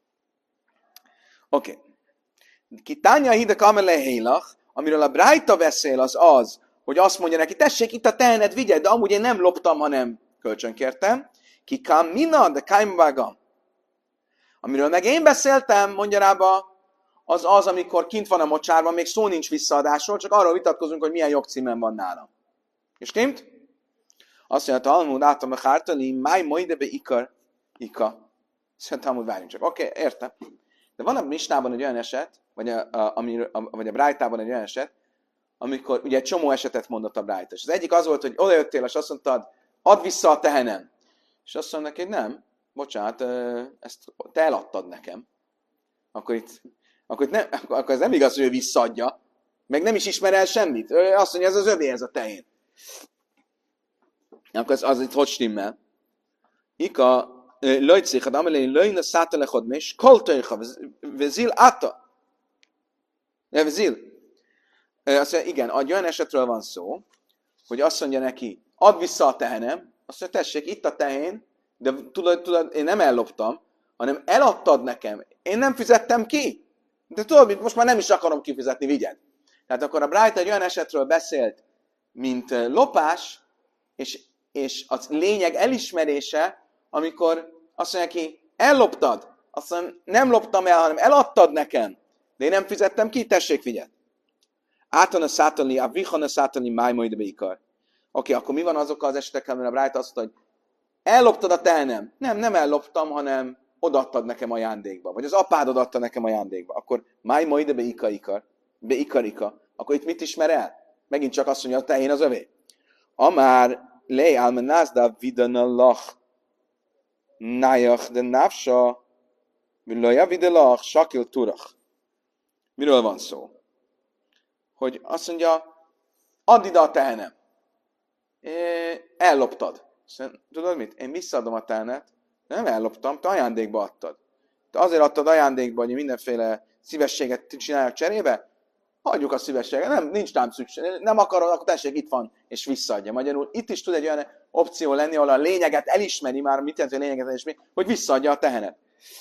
Oké. Okay. Ki tánya hidek amele hélach, amiről a Brájta beszél, az az, hogy azt mondja neki, tessék, itt a tehenet vigyed, de amúgy én nem loptam, hanem kölcsön kértem. Ki kam mina, de kaimvágam. Amiről meg én beszéltem, mondja Rába, az az, amikor kint van a mocsárban, még szó nincs visszaadásról, csak arról vitatkozunk, hogy milyen jogcímen van nálam. És kint? Azt mondja, Talmud, átom a hártali, máj majde be ikar, ika. Szóval Talmud, várjunk csak. Oké, okay, értem. De van a Misnában egy olyan eset, vagy a, a, a, a, vagy a Brájtában egy olyan eset, amikor ugye egy csomó esetet mondott a Brájta. És az egyik az volt, hogy odajöttél, és azt mondtad, add vissza a tehenem. És azt mondta neki, hogy nem, bocsánat, ezt te eladtad nekem. Akkor itt, akkor, itt nem, akkor ez nem igaz, hogy ő visszaadja, meg nem is ismer el semmit. Ő azt mondja, ez az övé, ez a tehén. Akkor az, az itt hogy stimmel? Ika, lojtszékhad, amelé lojna szátelechod mes, koltőjha, vezil áta. Vezil. Azt mondja, igen, egy olyan esetről van szó, hogy azt mondja neki, add vissza a tehenem, azt mondja, tessék, itt a tehén, de tudod, tudod, én nem elloptam, hanem eladtad nekem. Én nem fizettem ki. De tudod, most már nem is akarom kifizetni, vigyed. Tehát akkor a Brájta egy olyan esetről beszélt, mint lopás, és, és az lényeg elismerése, amikor azt mondja ki, elloptad. Azt mondja, nem loptam el, hanem eladtad nekem. De én nem fizettem ki, tessék, vigyed. Átana szátani, a vihana szátani, máj majd beikar. Oké, akkor mi van azokkal az esetekkel, mert a Brájta azt mondta, hogy elloptad a tehenem. Nem, nem elloptam, hanem odaadtad nekem ajándékba. Vagy az apád odaadta nekem ajándékba. Akkor máj majd beikar, beikarika. Akkor itt mit ismer el? Megint csak azt mondja, a tehén az övé. Amár lej almenázda vidana lach nájach de návsa villaja vidalach sakil turach. Miről van szó? Hogy azt mondja, add ide a tehenem. Elloptad. Tudod mit? Én visszaadom a tehenet, de nem elloptam, te ajándékba adtad. Te azért adtad ajándékba, hogy mindenféle szívességet csináljak cserébe? Hagyjuk a szívességet, nem, nincs tám szükség, nem akarod, akkor tessék, itt van, és visszaadja. Magyarul itt is tud egy olyan opció lenni, ahol a lényeget elismeri, már mit jelent, hogy a lényeget elismeri, hogy visszaadja a tehenet.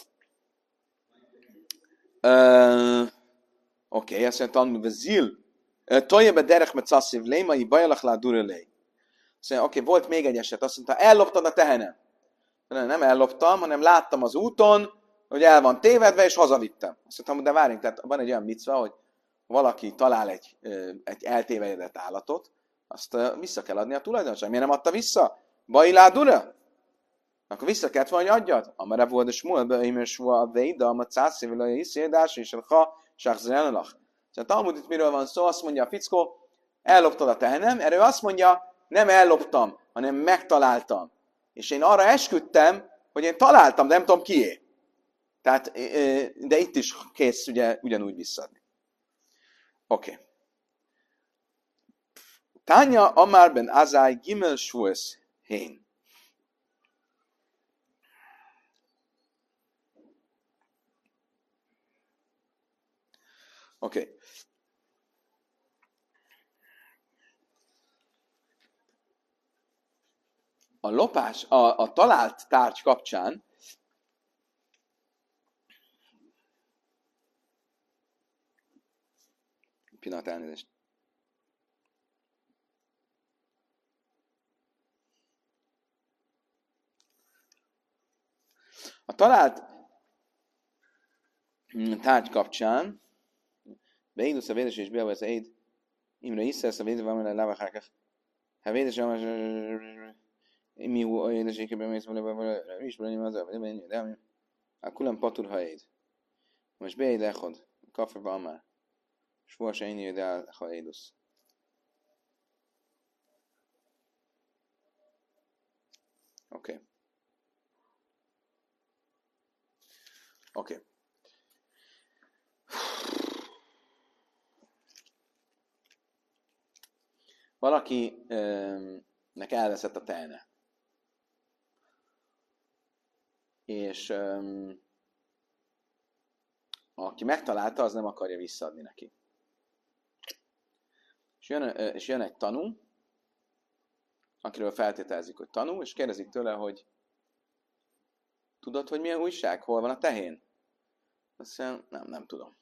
Uh, Oké, okay, azt mondja, hogy zil. Tojjebe derek met szasszív lémai bajalak lá durelé. Azt mondja, oké, okay, volt még egy eset, azt mondta, elloptad a tehenem. Nem, nem elloptam, hanem láttam az úton, hogy el van tévedve, és hazavittem. Azt mondtam, de várjunk, tehát van egy olyan micva, hogy valaki talál egy, egy eltévedett állatot, azt vissza kell adni a tulajdonosnak. Miért nem adta vissza? Bajládura? Akkor vissza kellett volna, hogy adjad. Amara volt a smúl, beimő sva a véda, a cászé, vilaj iszédás, és a ha, sáxzenelach. Szóval Talmud itt miről van szó, azt mondja a fickó, elloptad a tehenem, erről azt mondja, nem elloptam, hanem megtaláltam. És én arra esküdtem, hogy én találtam, de nem tudom kié. Tehát, de itt is kész ugye, ugyanúgy visszadni. Oké. Okay. Tánya Amár ben Azai Gimel Shues Hén. Oké. Okay. A lopás, a, a talált tárgy kapcsán pillanat, elnézést. A talált tárgy kapcsán beédusz a védes és beavaz éd imre iszesz a védve van a lavahákach. Ha védes mi hú édes ékében mész vele is belőle az a menj, de a kulam patur ha éd. Most beéd echod, kaffe már. Svua se én ide ha édusz. Oké. Okay. Oké. Okay. Valakinek elveszett a tejne. És um, aki megtalálta, az nem akarja visszaadni neki. És jön, és jön egy tanú, akiről feltételezik, hogy tanú, és kérdezik tőle, hogy tudod, hogy milyen újság? Hol van a tehén? Azt mondja, nem, nem tudom.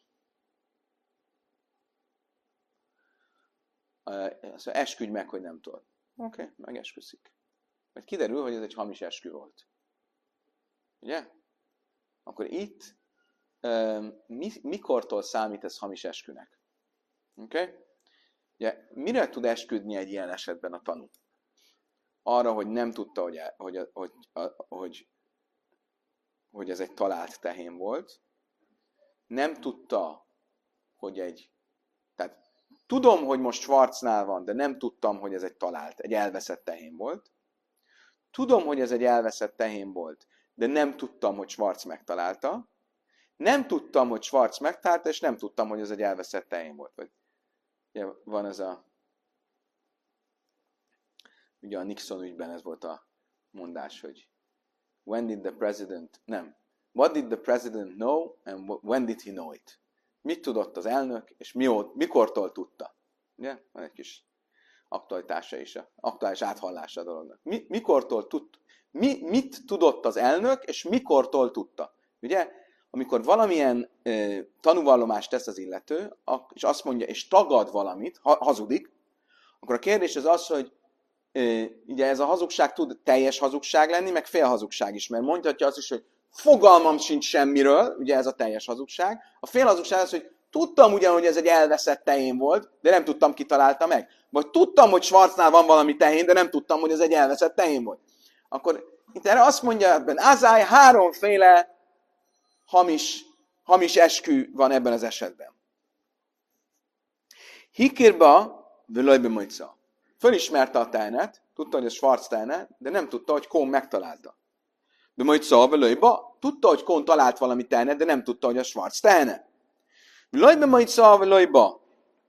Azt mondja, esküdj meg, hogy nem tudod. Oké, okay, megesküszik. Mert kiderül, hogy ez egy hamis eskü volt. Ugye? Akkor itt mi, mikortól számít ez hamis eskünek? Oké? Okay? Ugye, mire tud esküdni egy ilyen esetben a tanú? Arra, hogy nem tudta, hogy, hogy, hogy, hogy, hogy ez egy talált tehén volt. Nem tudta, hogy egy... Tehát tudom, hogy most Schwarznál van, de nem tudtam, hogy ez egy talált, egy elveszett tehén volt. Tudom, hogy ez egy elveszett tehén volt, de nem tudtam, hogy Schwarz megtalálta. Nem tudtam, hogy Schwarz megtalálta, és nem tudtam, hogy ez egy elveszett tehén volt. Vagy, ugye van ez a... Ugye a Nixon ügyben ez volt a mondás, hogy when did the president... Nem. What did the president know, and when did he know it? Mit tudott az elnök, és mióta, mikortól tudta? Ugye? Van egy kis aktualitása is, aktuális áthallása a dolognak. Mi, mikortól tudta? Mi, mit tudott az elnök, és mikortól tudta? Ugye? Amikor valamilyen e, tanúvallomást tesz az illető, és azt mondja, és tagad valamit, ha, hazudik, akkor a kérdés az az, hogy e, ugye ez a hazugság tud teljes hazugság lenni, meg félhazugság is, mert mondhatja azt is, hogy fogalmam sincs semmiről, ugye ez a teljes hazugság. A félhazugság az, hogy tudtam ugyan, hogy ez egy elveszett tehén volt, de nem tudtam, ki találta meg. Vagy tudtam, hogy Schwarznál van valami tehén, de nem tudtam, hogy ez egy elveszett tehén volt. Akkor itt erre azt mondja ebben, Azály, háromféle hamis, hamis eskü van ebben az esetben. Hikirba, völöjbe mojca. Fölismerte a tehenet, tudta, hogy ez Schwarz tehene, de nem tudta, hogy Kohn megtalálta. De majd szalvelőjba, tudta, hogy Kohn talált valami tehenet, de nem tudta, hogy a Schwarz tehene. Lajba majd szalvelőjba.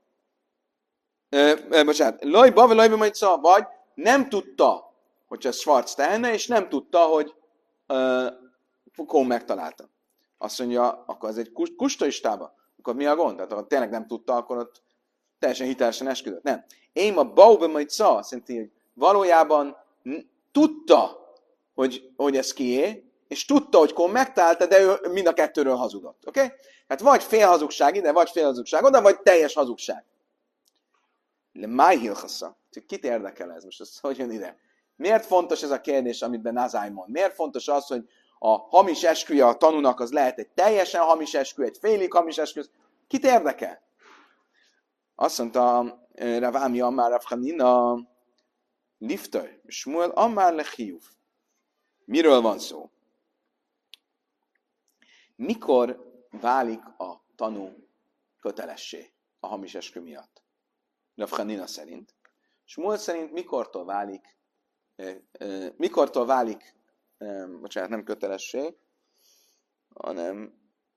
Bocsánat, lajba, vagy lajba majd szal, vagy nem tudta, hogy ez Schwarz tehene, és nem tudta, hogy uh, Kohn megtalálta. Azt mondja, akkor ez egy kustaistába. Akkor mi a gond? Tehát ha tényleg nem tudta, akkor ott teljesen hitelesen esküdött. Nem. Én a bauba majd szal, azt jelenti, hogy valójában tudta, hogy, hogy ez kié, és tudta, hogy Kohn megtalálta, de ő mind a kettőről hazudott. Oké? Okay? Hát vagy félhazugság ide, vagy félhazugság oda, vagy teljes hazugság. Le máj hilchassa. Kit érdekel ez most? Ez hogy jön ide? Miért fontos ez a kérdés, amit Ben Azály mond? Miért fontos az, hogy a hamis esküje a tanúnak az lehet egy teljesen hamis eskü, egy félig hamis eskü? Kit érdekel? Azt mondta Rav Ami Amár Rav Chanina Liftoj, Shmuel Amár Lechiuv. Miről van szó? Mikor válik a tanú kötelessé a hamis eskü miatt? Rav Chanina szerint. Shmuel szerint mikortól válik, eh, eh, mikortól válik, eh, bocsánat, nem kötelessé, hanem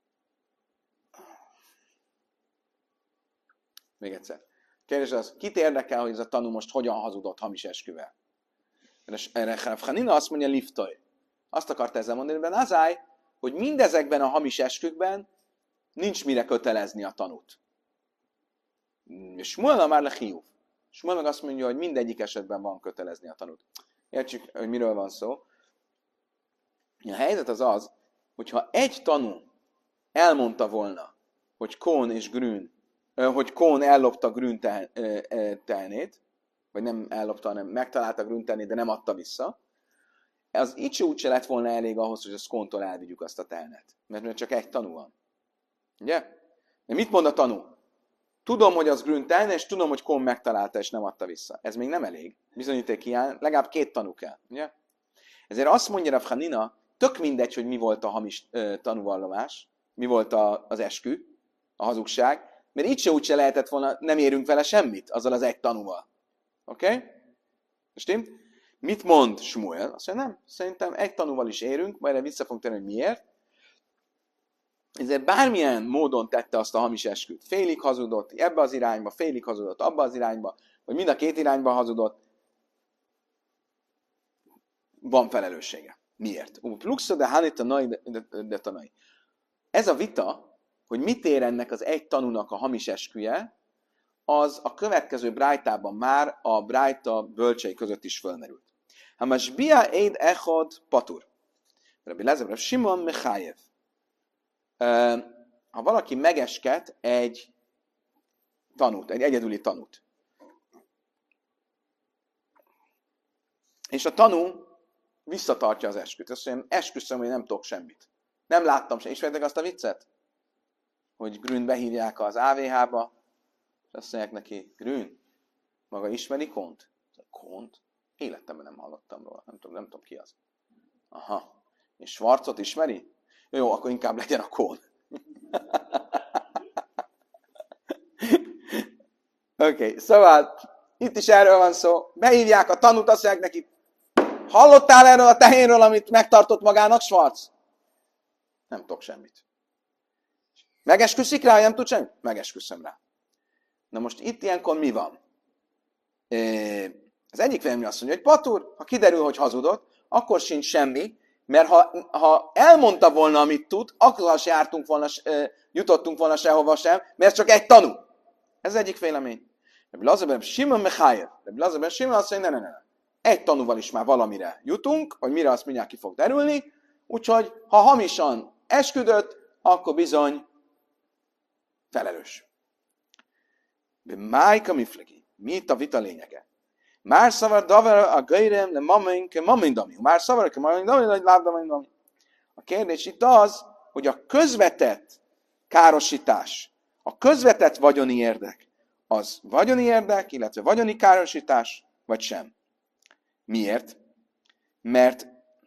még egyszer. Kérdés az, kit érdekel, hogy ez a tanú most hogyan hazudott hamis esküvel? Erre Rav Chanina azt mondja, liftoj. Azt akart ezzel mondani, Ben Azály, hogy mindezekben a hamis eskükben nincs mire kötelezni a tanút. És Shmuel már lechiuv. Shmuel meg azt mondja, hogy mindegyik esetben van kötelezni a tanút. Értsük, hogy miről van szó. A helyzet az az, hogyha egy tanú elmondta volna, hogy Kohn és Grün, hogy Kohn ellopta Grün tehenét, vagy nem ellopta, hanem megtalálta Grün tehenét, de nem adta vissza, az így se úgy se lett volna elég ahhoz, hogy a Kohntól elvigyük azt a tehenet. Mert csak egy tanú van. Ugye? De mit mond a tanú? Tudom, hogy az Grün tehene, és tudom, hogy Kohn megtalálta, és nem adta vissza. Ez még nem elég. Bizonyíték hiány, legalább két tanú kell. Ugye? Ezért azt mondja Rav Chanina, tök mindegy, hogy mi volt a hamis uh, tanúvallomás, mi volt a, az eskü, a hazugság, mert így se úgy se lehetett volna, nem érünk vele semmit, azzal az egy tanúval. Oké? Okay? Stimmt? Mit mond Shmuel? Azt mondja, nem, szerintem egy tanúval is érünk, majd vissza fogunk tenni, hogy miért. ezért bármilyen módon tette azt a hamis esküt, félig hazudott ebbe az irányba, félig hazudott abba az irányba, vagy mind a két irányba hazudott, van felelőssége. Miért? Ez a vita, hogy mit ér ennek az egy tanúnak a hamis esküje, az a következő brájtában már a brájta bölcsei között is fölmerült. Hamas bia eid echod patur. Rabbi Lezer, Rabbi Simon Mechayev. Ha valaki megesket egy tanút, egy egyedüli tanút, és a tanú visszatartja az esküt. Azt mondja, esküszöm, hogy nem tudok semmit. Nem láttam sem. Ismertek azt a viccet? Hogy Grün behívják az á vé há-ba, és azt mondják neki, Grün, maga ismeri Kont? Kont? Életemben nem hallottam róla. Nem tudom, nem tudom ki az. Aha. És Schwarzot ismeri? Jó, akkor inkább legyen a Kohn. Oké, okay, szóval itt is erről van szó. Behívják a tanút, azt mondják neki, hallottál erről a tehénről, amit megtartott magának Schwarz? Nem tudok semmit. Megesküszik rá, hogy nem tud semmit? Megesküszöm rá. Na most itt ilyenkor mi van? Az egyik vélemény azt mondja, hogy patur, ha kiderül, hogy hazudott, akkor sincs semmi, mert ha, ha elmondta volna, amit tud, akkor se jártunk volna, jutottunk volna sehova sem, mert csak egy tanú. Ez az egyik vélemény. Rabbi Lazar Simon Mechayev. Rabbi Lazar Simon azt mondja, ne, ne, ne. Egy tanúval is már valamire jutunk, vagy mire azt mindjárt ki fog derülni, úgyhogy ha hamisan esküdött, akkor bizony felelős. De májka miflegi. Mi itt a vita lényege? Már szavar davar a gairem le mamaink mamindami. Már szavar a mamindami, vagy lábdamindami. A kérdés itt az, hogy a közvetett károsítás, a közvetett vagyoni érdek, az vagyoni érdek, illetve vagyoni károsítás, vagy sem. Miért? Mert,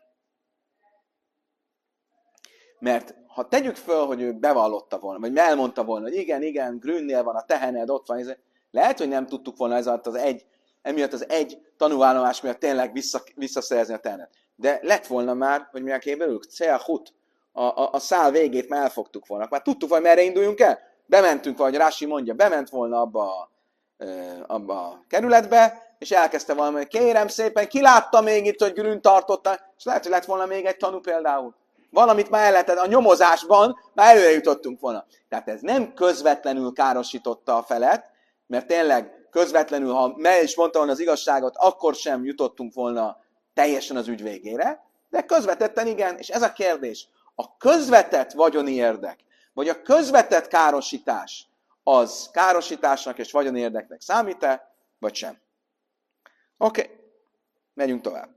mert ha tegyük föl, hogy ő bevallotta volna, vagy elmondta volna, hogy igen, igen, Grünnél van a tehened, ott van, lehet, hogy nem tudtuk volna ez az egy, emiatt az egy tanúvállomás miatt tényleg vissza, visszaszerezni a tehenet. De lett volna már, hogy mi a képbelők, Ceachut, a, a, a szál végét már elfogtuk volna. Már tudtuk, hogy merre induljunk el? Bementünk, ahogy Rási mondja, bement volna abba a, abba a kerületbe, és elkezdte valami, hogy kérem szépen, ki látta még itt, hogy Grün tartotta, és lehet, hogy lett volna még egy tanú például. Valamit már el lehetett, a nyomozásban már előre jutottunk volna. Tehát ez nem közvetlenül károsította a felet, mert tényleg közvetlenül, ha meg is mondta volna az igazságot, akkor sem jutottunk volna teljesen az ügy végére, de közvetetten igen, és ez a kérdés. A közvetett vagyoni érdek, vagy a közvetett károsítás, az károsításnak és vagyoni érdeknek számít-e, vagy sem? Oké, okay. Megyünk tovább.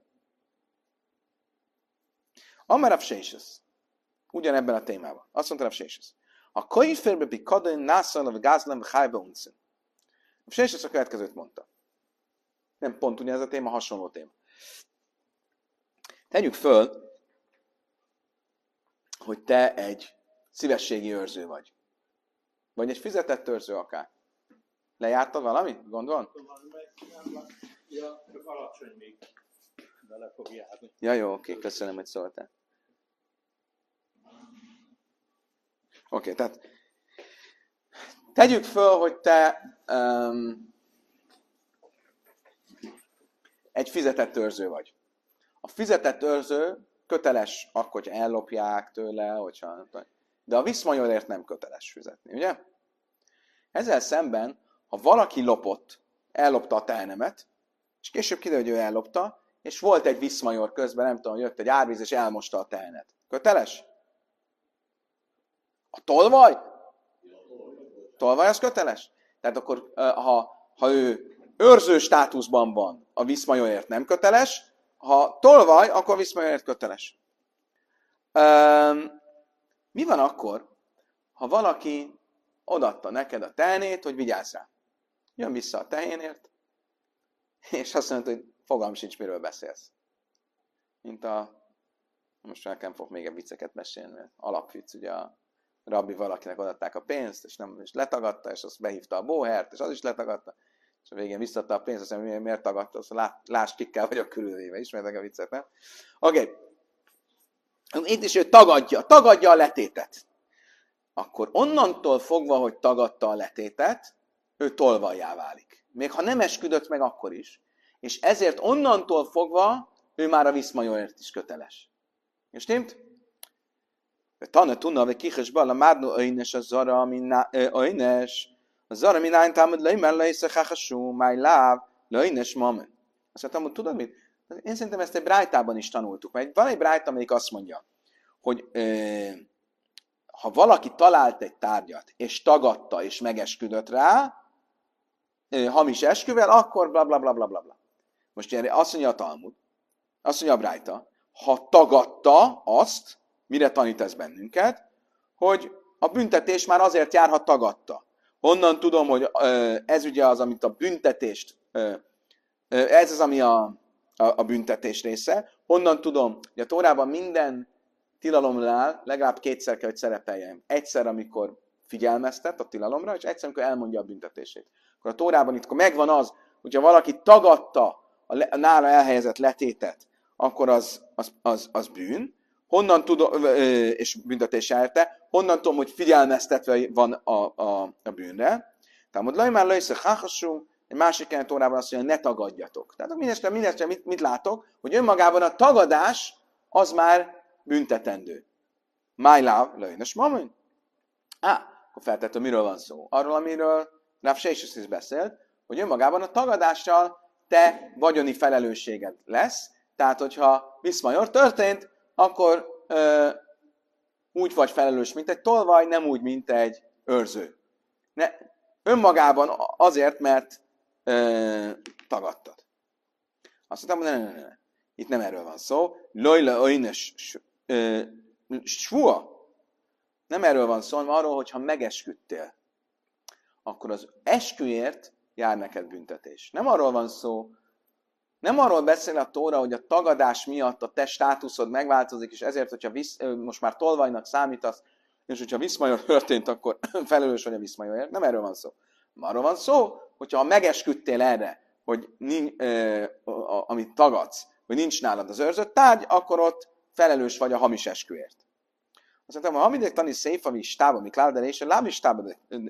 Amarav Séses, ugyanebben a témában. Azt mondta Rav Séses. A koiférbe bikadon nászal, gázlem, hájba uncin. A Séses a következőt mondta. Nem pont ugyanez a téma, hasonló téma. Tegyük föl, hogy te egy szívességi őrző vagy. Vagy egy fizetett őrző akár. Lejártad valamit? Gondolom? Ja, csak alacsony még bele fog járni. Ja, jó, oké, köszönöm, hogy szóltál. Oké, tehát tegyük föl, hogy te um, egy fizetett őrző vagy. A fizetett őrző köteles akkor, hogyha ellopják tőle, hogyha, de a viszmajorért nem köteles fizetni, ugye? Ezzel szemben, ha valaki lopott, ellopta a tehenemet, és később kiderül, hogy ő ellopta, és volt egy viszmajor közben, nem tudom, jött egy árvíz, és elmosta a tehenet. Köteles? A tolvaj? Tolvaj az köteles? Tehát akkor, ha, ha ő őrző státuszban van, a viszmajorért nem köteles, ha tolvaj, akkor viszmajorért köteles. Um, mi van akkor, ha valaki odaadta neked a tehenét, hogy vigyázz rá? Jön vissza a tehénért, és azt mondta, hogy fogalm sincs, miről beszélsz. Mint a... Most nekem fog még egy vicceket mesélni. Alapvicc, ugye a rabbi valakinek odaadták a pénzt, és nem is letagadta, és azt behívta a bóhert, és az is letagadta, és a végén visszadta a pénzt, azt mondja, miért tagadta, azt lá, lásd, kikkel vagyok körülvéve. Ismertek a viccet, nem? Oké. Okay. Itt is ő tagadja, tagadja a letétet. akkor onnantól fogva, hogy tagadta a letétet, ő tolvajjá válik. Még ha nem esküdött meg akkor is. És ezért onnantól fogva ő már a viszmajorért is köteles. És stimmt? Tana tunna, vagy kihesba, a mádno öjnes a zara, öjnes. A zara minány támad le, mert leészek hákasú, máj láv, löjnes mamen. Azt mondtam, hogy tudod mit? Én szerintem ezt egy brájtában is tanultuk. Mert van egy brájt, amelyik azt mondja, hogy ö, ha valaki talált egy tárgyat, és tagadta, és megesküdött rá, ö, hamis esküvel, akkor bla bla bla bla bla. Most erre azt mondja a Talmud, azt mondja a brájta, ha tagadta azt, mire tanít ez bennünket, hogy a büntetés már azért jár, ha tagadta. Honnan tudom, hogy ö, ez ugye az, amit a büntetést, ö, ö, ez az, ami a, a, a büntetés része. Honnan tudom, hogy a Tórában minden tilalomnál legalább kétszer kell, hogy szerepeljen. Egyszer, amikor figyelmeztet a tilalomra, és egyszer, amikor elmondja a büntetését. Akkor a Tórában itt akkor megvan az, hogyha valaki tagadta a, le, a nála elhelyezett letétet, akkor az, az, az, az bűn. Honnan tudom, és büntetés érte, honnan tudom, hogy figyelmeztetve van a, a, a bűnre. Tehát, hogy már lősz a hákasú, egy másik helyen Tórában azt mondja, ne tagadjatok. Tehát mindestre, mindestre mit, mit látok? Hogy önmagában a tagadás az már büntetendő. My love, lőjnös mamun. Á, akkor feltettem, miről van szó? Arról, amiről Rav Sheshes is beszélt, hogy önmagában a tagadással te vagyoni felelősséged lesz. Tehát, hogyha viszmajor történt, akkor ö, úgy vagy felelős, mint egy tolvaj, nem úgy, mint egy őrző. Ne, önmagában azért, mert ö, tagadtad. Azt mondtam, ne, ne, ne, ne. Itt nem erről van szó. Lojla oines svua. Nem erről van szó, hanem arról, hogyha megesküdtél, akkor az esküért jár neked büntetés. Nem arról van szó, nem arról beszél a Tóra, hogy a tagadás miatt a te státuszod megváltozik, és ezért, hogyha visz, most már tolvajnak számítasz, és hogyha viszmajor történt, akkor felelős vagy a viszmajorért. Nem erről van szó. Arról van szó, hogyha megesküdtél erre, hogy nincs, eh, amit tagadsz, hogy nincs nálad az őrzött tárgy, akkor ott felelős vagy a hamis esküért. Azt mondtam, ha hamidék tani széfa, mi stába, mi kládelése, lábistába,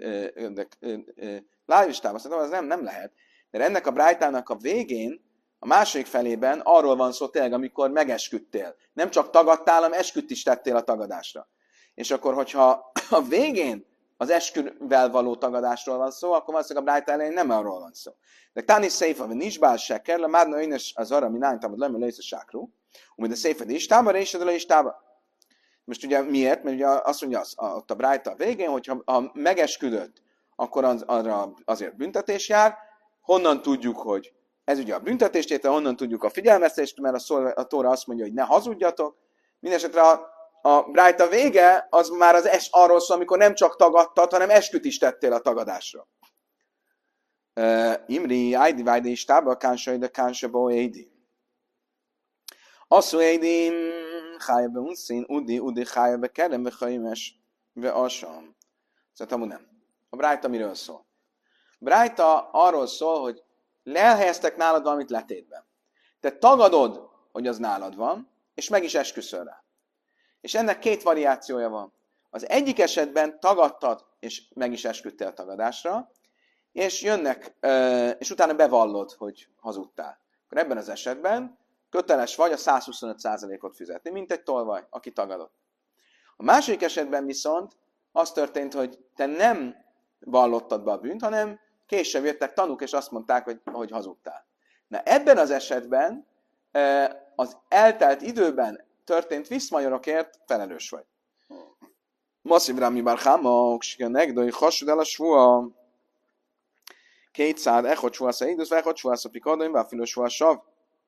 lábistába, azt mondtam, az nem, nem lehet. De ennek a brájtának a végén, a második felében arról van szó tényleg, amikor megesküdtél. Nem csak tagadtál, hanem esküdt is tettél a tagadásra. És akkor, hogyha a végén az esküvel való tagadásról van szó, akkor valószínűleg a brájtá elején nem arról van szó. De tani széfa, vagy nincs bál seker, le mádna önes az arra, mi nány támad lemő lősz a sákrú, de széfa is tába, résed le is tába. Most ugye miért? Mert ugye azt mondja az, ott a brájta a végén, hogy ha, ha megesküdött, akkor az, arra azért büntetés jár. Honnan tudjuk, hogy ez ugye a büntetéstétel, honnan tudjuk a figyelmeztetést, mert a, szó, a Tóra azt mondja, hogy ne hazudjatok. Mindenesetre a, a brájta vége az már az es, arról szól, amikor nem csak tagadtad, hanem esküt is tettél a tagadásra. Uh, Imri, Ájdi, Vájdi, Istába, Kánsai, de Kánsaba, Édi. Asszú Édim, Chája be unszín, Udi, Udi, Chája be kerem, be Chaimes, be Asam. Szóval nem. A brájta miről szól? A brájta arról szól, hogy lehelyeztek nálad valamit letétben. Te tagadod, hogy az nálad van, és meg is esküszöl rá. És ennek két variációja van. Az egyik esetben tagadtad, és meg is esküdtél a tagadásra, és jönnek, és utána bevallod, hogy hazudtál. Akkor ebben az esetben köteles vagy a száz huszonöt százalékot fizetni, mint egy tolvaj, aki tagadott. A második esetben viszont az történt, hogy te nem vallottad be a bűnt, hanem később jöttek tanúk, és azt mondták, hogy, hogy hazudtál. Na ebben az esetben az eltelt időben történt viszmajorokért felelős vagy. Masszív rámi bár hámok, negdoi hasud el a svua, kétszád, echot svua szaidus, echot svua szapikadóim, váfiló svua sav.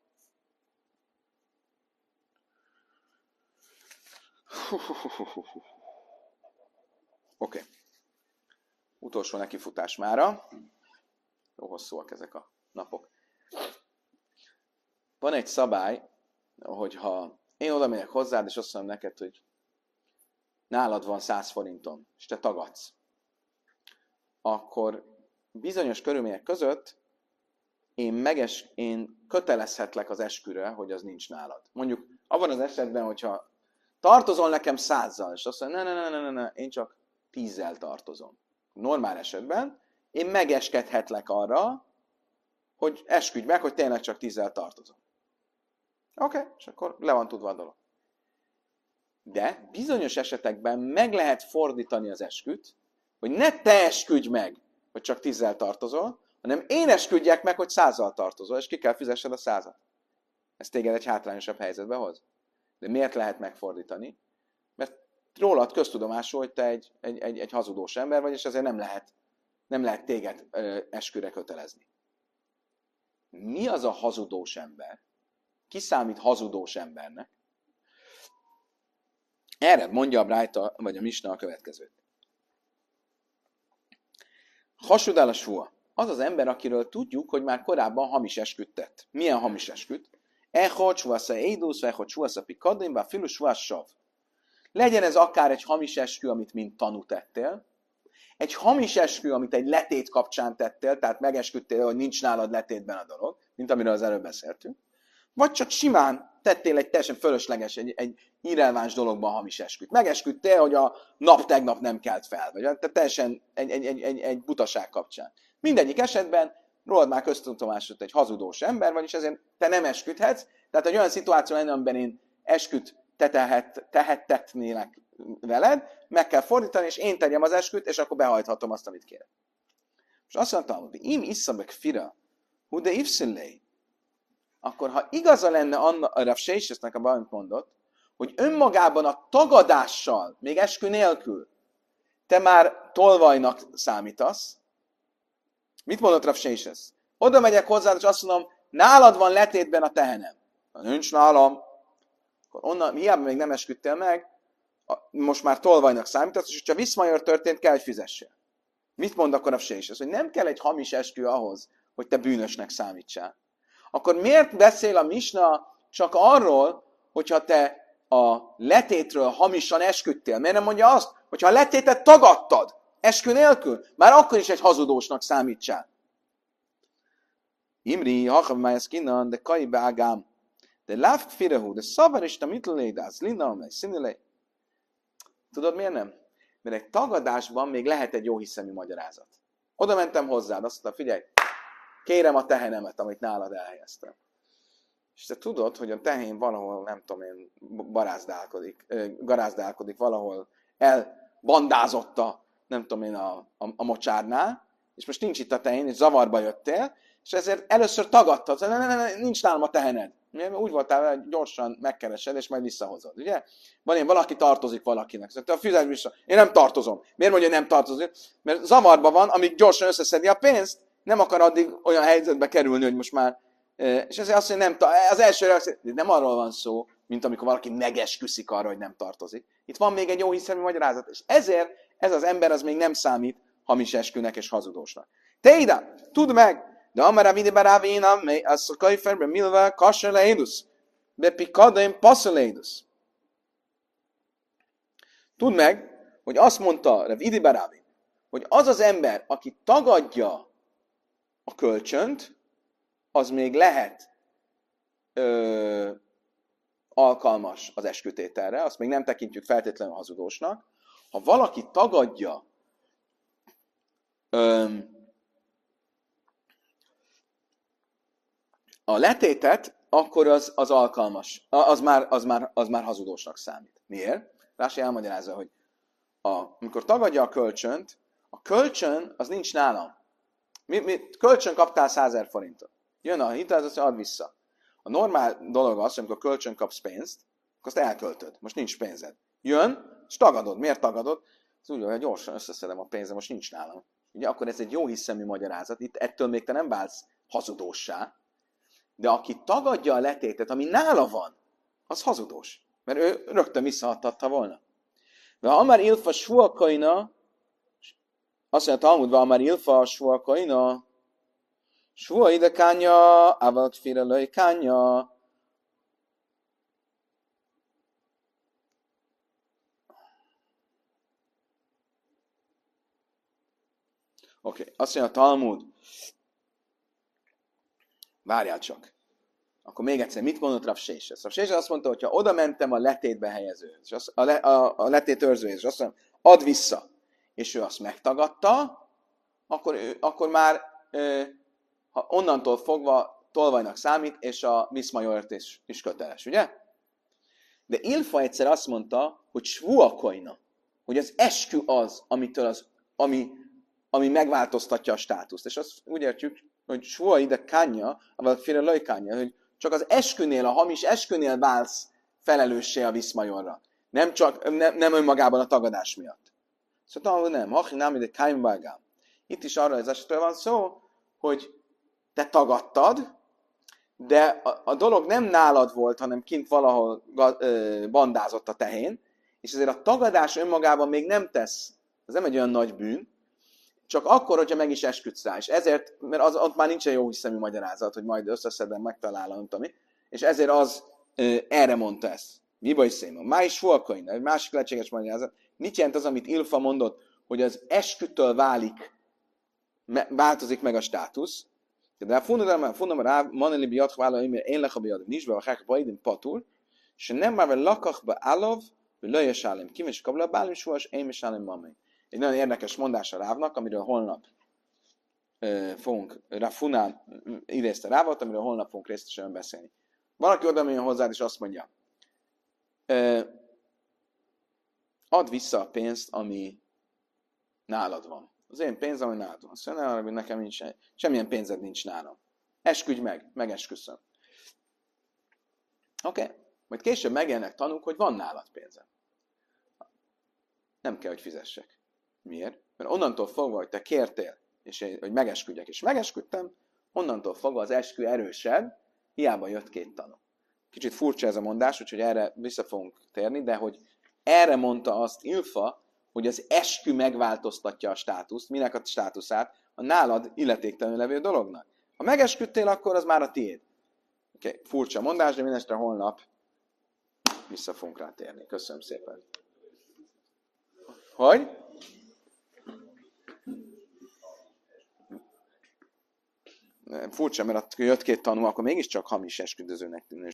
Oké. Okay. Utolsó nekifutás mára. Jó hosszúak ezek a napok. Van egy szabály, hogy ha én oda megyek hozzád, és azt mondom neked, hogy nálad van száz forinton, és te tagadsz, akkor bizonyos körülmények között én, meges, én kötelezhetlek az esküre, hogy az nincs nálad. Mondjuk abban az esetben, hogyha tartozol nekem százzal, és azt mondja, ne, ne, ne, ne, ne, én csak tízzel tartozom. Normál esetben én megeskedhetlek arra, hogy esküdj meg, hogy tényleg csak tízzel tartozom. Oké, okay, és akkor le van tudva a dolog. De bizonyos esetekben meg lehet fordítani az esküt, hogy ne te esküdj meg, hogy csak tízzel tartozol, hanem én esküdjek meg, hogy százzal tartozol, és ki kell fizessed a százat. Ez téged egy hátrányosabb helyzetbe hoz. De miért lehet megfordítani? Mert rólad köztudomású, hogy te egy, egy, egy, egy hazudós ember vagy, és ezért nem lehet, nem lehet téged ö, esküre kötelezni. Mi az a hazudós ember? Ki számít hazudós embernek? Erre mondja a Brájta, vagy a Misna a következőt. Hasudál a sua. Az az ember, akiről tudjuk, hogy már korábban hamis esküt tett. Milyen hamis esküt? Echot, suasza eidusz, echot, suasza pikadin, bár filus, suasz sav. Legyen ez akár egy hamis eskü, amit mint tanú tettél, egy hamis eskü, amit egy letét kapcsán tettél, tehát megesküdtél, hogy nincs nálad letétben a dolog, mint amiről az előbb beszéltünk, vagy csak simán tettél egy teljesen fölösleges, egy, egy irreleváns dologban hamis esküt. Megesküdtél, hogy a nap tegnap nem kelt fel, vagy tehát teljesen egy, egy, egy, egy, egy butaság kapcsán. Mindegyik esetben rólad már köztudomásod egy hazudós ember, vagyis ezért te nem esküdhetsz, tehát egy olyan szituáció lenne, amiben én esküt te tehet, tehettetnélek veled, meg kell fordítani, és én tegyem az esküt, és akkor behajthatom azt, amit kérek. És azt mondtam, hogy im isszabek fira, hu de ivszillé, akkor ha igaza lenne a Rav Sheshesnek a bajont mondott, hogy önmagában a tagadással, még eskü nélkül, te már tolvajnak számítasz, mit mondott Rav Sheshes? Oda megyek hozzád, és azt mondom, nálad van letétben a tehenem. Ha nincs nálam, akkor onnan, hiába még nem esküdtél meg, most már tolvajnak számítasz, és ha viszmajor történt, kell, hogy fizessél. Mit mond akkor Rav Sheshes? Hogy nem kell egy hamis eskü ahhoz, hogy te bűnösnek számítsál. Akkor miért beszél a Misna csak arról, hogyha te a letétről hamisan esküdtél? Miért nem mondja azt, hogyha a letétet tagadtad, eskü nélkül, már akkor is egy hazudósnak számítsál? Imri, hachav májaszkinan, de kai beágám, de láv firehu, de szavarista mitleléd, az linda, mely színilé. Tudod miért nem? Mert egy tagadásban még lehet egy jóhiszemű magyarázat. Oda mentem hozzád, azt mondta, figyelj, kérem a tehenemet, amit nálad elhelyeztem. És te tudod, hogy a tehén valahol, nem tudom én, barázdálkodik, garázdálkodik, valahol elbandázotta, nem tudom én, a, a, a mocsárnál, és most nincs itt a tehén, és zavarba jöttél, és ezért először tagadtad, ne, ne, ne, nincs nálam a tehened. Úgy voltál, hogy gyorsan megkeresed, és majd visszahozod, ugye? Van ilyen, valaki tartozik valakinek. Szóval te a fizes vissza. Én nem tartozom. Miért mondja, hogy nem tartozik? Mert zavarba van, amíg gyorsan összeszedi a pénzt, nem akar addig olyan helyzetbe kerülni, hogy most már... És ezért azt mondja, nem az első reakció, nem arról van szó, mint amikor valaki megesküszik arra, hogy nem tartozik. Itt van még egy jó hiszemű magyarázat, és ezért ez az ember az még nem számít hamis eskünek és hazudósnak. Te ide, tudd meg, de amara vide barávina, mely az a kajferbe milva kasser leidus, bepikadaim passzeléidus. Tudd meg, hogy azt mondta Rav Idi Barávi, hogy az az ember, aki tagadja a kölcsönt, az még lehet ö, alkalmas az eskütételre, azt még nem tekintjük feltétlenül hazudósnak. Ha valaki tagadja ö, a letétet, akkor az, az alkalmas, az már, az, már, az már hazudósnak számít. Miért? Rási elmagyarázza, hogy a, amikor tagadja a kölcsönt, a kölcsön az nincs nálam. Mi, mi, kölcsön kaptál százezer forintot. Jön a hitelező, hogy add vissza. A normál dolog az, hogy amikor kölcsön kapsz pénzt, akkor azt elköltöd. Most nincs pénzed. Jön, és tagadod. Miért tagadod? Az úgy, hogy gyorsan összeszedem a pénzem, most nincs nálam. Ugye, akkor ez egy jó hiszemű magyarázat. Itt ettől még te nem válsz hazudóssá. De aki tagadja a letétet, ami nála van, az hazudós. Mert ő rögtön visszaadhatta volna. De ha már ilfa suakaina, azt mondja, Talmudban, már ilfa suakaina, sua ide kánya, ával kfire löj kánya. Oké, okay. Azt mondja a Talmud, várjál csak. Akkor még egyszer, mit mondott Rav Sheshes? Rav Sheshes azt mondta, hogy ha oda mentem a letétbe helyezőhöz, és azt, a, le, a, a letét őrzőhöz, és azt mondom, add vissza. és ő azt megtagadta, akkor, ő, akkor már ö, ha onnantól fogva tolvajnak számít, és a viszmajort is, is köteles, ugye? De Ilfa egyszer azt mondta, hogy svuakoina, hogy az eskü az, amitől az, ami, ami megváltoztatja a státuszt. És azt úgy értjük, hogy svua ide kanya, vagy félre laj kanya, hogy csak az eskünél, a hamis eskünél válsz felelőssé a viszmajorra. Nem csak, nem, nem önmagában a tagadás miatt. Szóval nem, hachi nem ide kányvágám. Itt is arra az esetről van szó, hogy te tagadtad, de a, a dolog nem nálad volt, hanem kint valahol ö, bandázott a tehén, és ezért a tagadás önmagában még nem tesz, ez nem egy olyan nagy bűn, csak akkor, hogyha meg is esküdsz rá. És ezért, mert az, ott már nincsen jó hiszemű magyarázat, hogy majd összeszedem, megtalálom, nem tudom mi, és ezért az ö, erre mondta ezt. Mi baj szépen? Má is volkain, egy másik lehetséges magyarázat. Nincs jelent az, amit Ilfa mondott, hogy az eskütől válik, változik meg a státusz. De a fundam rá, maneli biat hvála, hogy én lecha biat, nincs be a hák baidin patul, és nem már lakach be állov, hogy löjes állem kim, és kabla bálim suhas, én is állem mamai. Egy nagyon érdekes mondás a Rávnak, amiről holnap uh, fogunk, Rafunán idézte Rávot, amiről holnap fogunk részletesen beszélni. Valaki oda jön hozzád, és azt mondja, uh, add vissza a pénzt, ami nálad van. Az én pénzem, ami nálad van. Azt mondja, hogy nekem nincs, semmilyen pénzed nincs nálam. Esküdj meg, megesküszöm. Oké, okay. Majd később megjelennek tanúk, hogy van nálad pénzed. Nem kell, hogy fizessek. Miért? Mert onnantól fogva, hogy te kértél, és én, hogy megesküdjek, és megesküdtem, onnantól fogva az eskü erősebb, hiába jött két tanú. Kicsit furcsa ez a mondás, úgyhogy erre vissza fogunk térni, de hogy erre mondta azt Ilfa, hogy az eskü megváltoztatja a státuszt. Minek a státuszát? A nálad illetéktelenül levő dolognak. Ha megesküdtél, akkor az már a tiéd. Okay. Furcsa mondás, de mindestre holnap vissza fogunk rá térni. Köszönöm szépen. Hogy? Furcsa, mert jött két tanú, akkor mégiscsak hamis esküdözőnek tűnő.